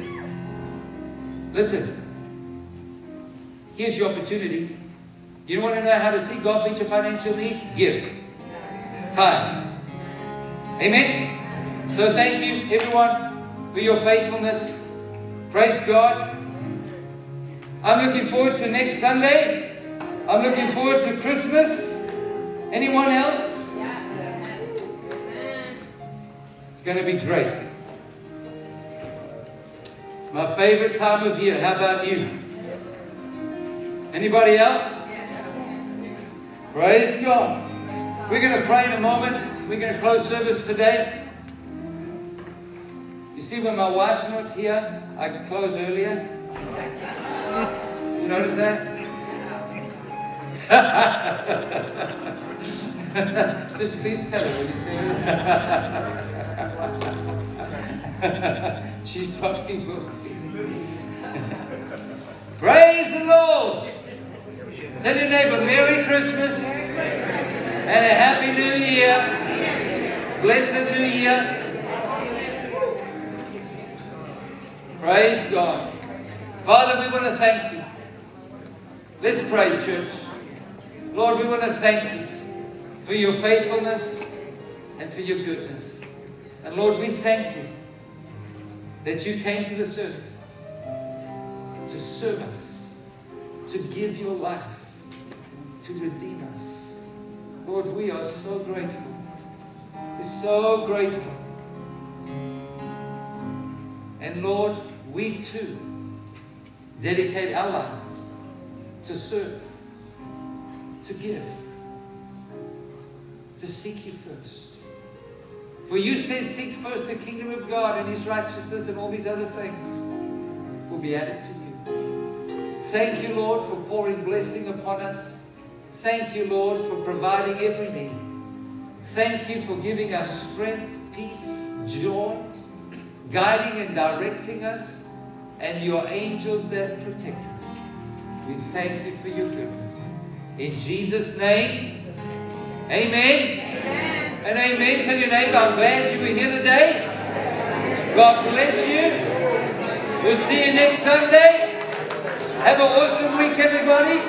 listen, listen, here's your opportunity. You want to know how to see God meet your financial need? Give. Tithe. Amen? So thank you, everyone, for your faithfulness. Praise God. I'm looking forward to next Sunday. I'm looking forward to Christmas. Anyone else? It's going to be great. My favorite time of year. How about you? Anybody else? Praise God. We're going to pray in a moment. We're going to close service today. You see, when my wife's not here, I can close earlier. Did you notice that? Just please tell her, will you? She's probably will. Praise the Lord. Tell your neighbor, Merry Christmas and a Happy New Year. Blessed New Year. Praise God. Father, we want to thank you. Let's pray, church. Lord, we want to thank you for your faithfulness and for your goodness. And Lord, we thank you that you came to the service to serve us, to give your life, to redeem us. Lord, we are so grateful. We're so grateful. And Lord, we too dedicate our life to serve, to give, to seek you first. For you said, seek first the kingdom of God and his righteousness, and all these other things will be added to you. Thank you, Lord, for pouring blessing upon us. Thank you, Lord, for providing every need. Thank you for giving us strength, peace, joy, guiding and directing us, and your angels that protect us. We thank you for your goodness. In Jesus' name, amen. Amen. And amen. Tell your neighbor, I'm glad you were here today. God bless you. We'll see you next Sunday. Have an awesome week, everybody.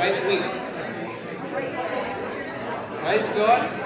great week. Praise God.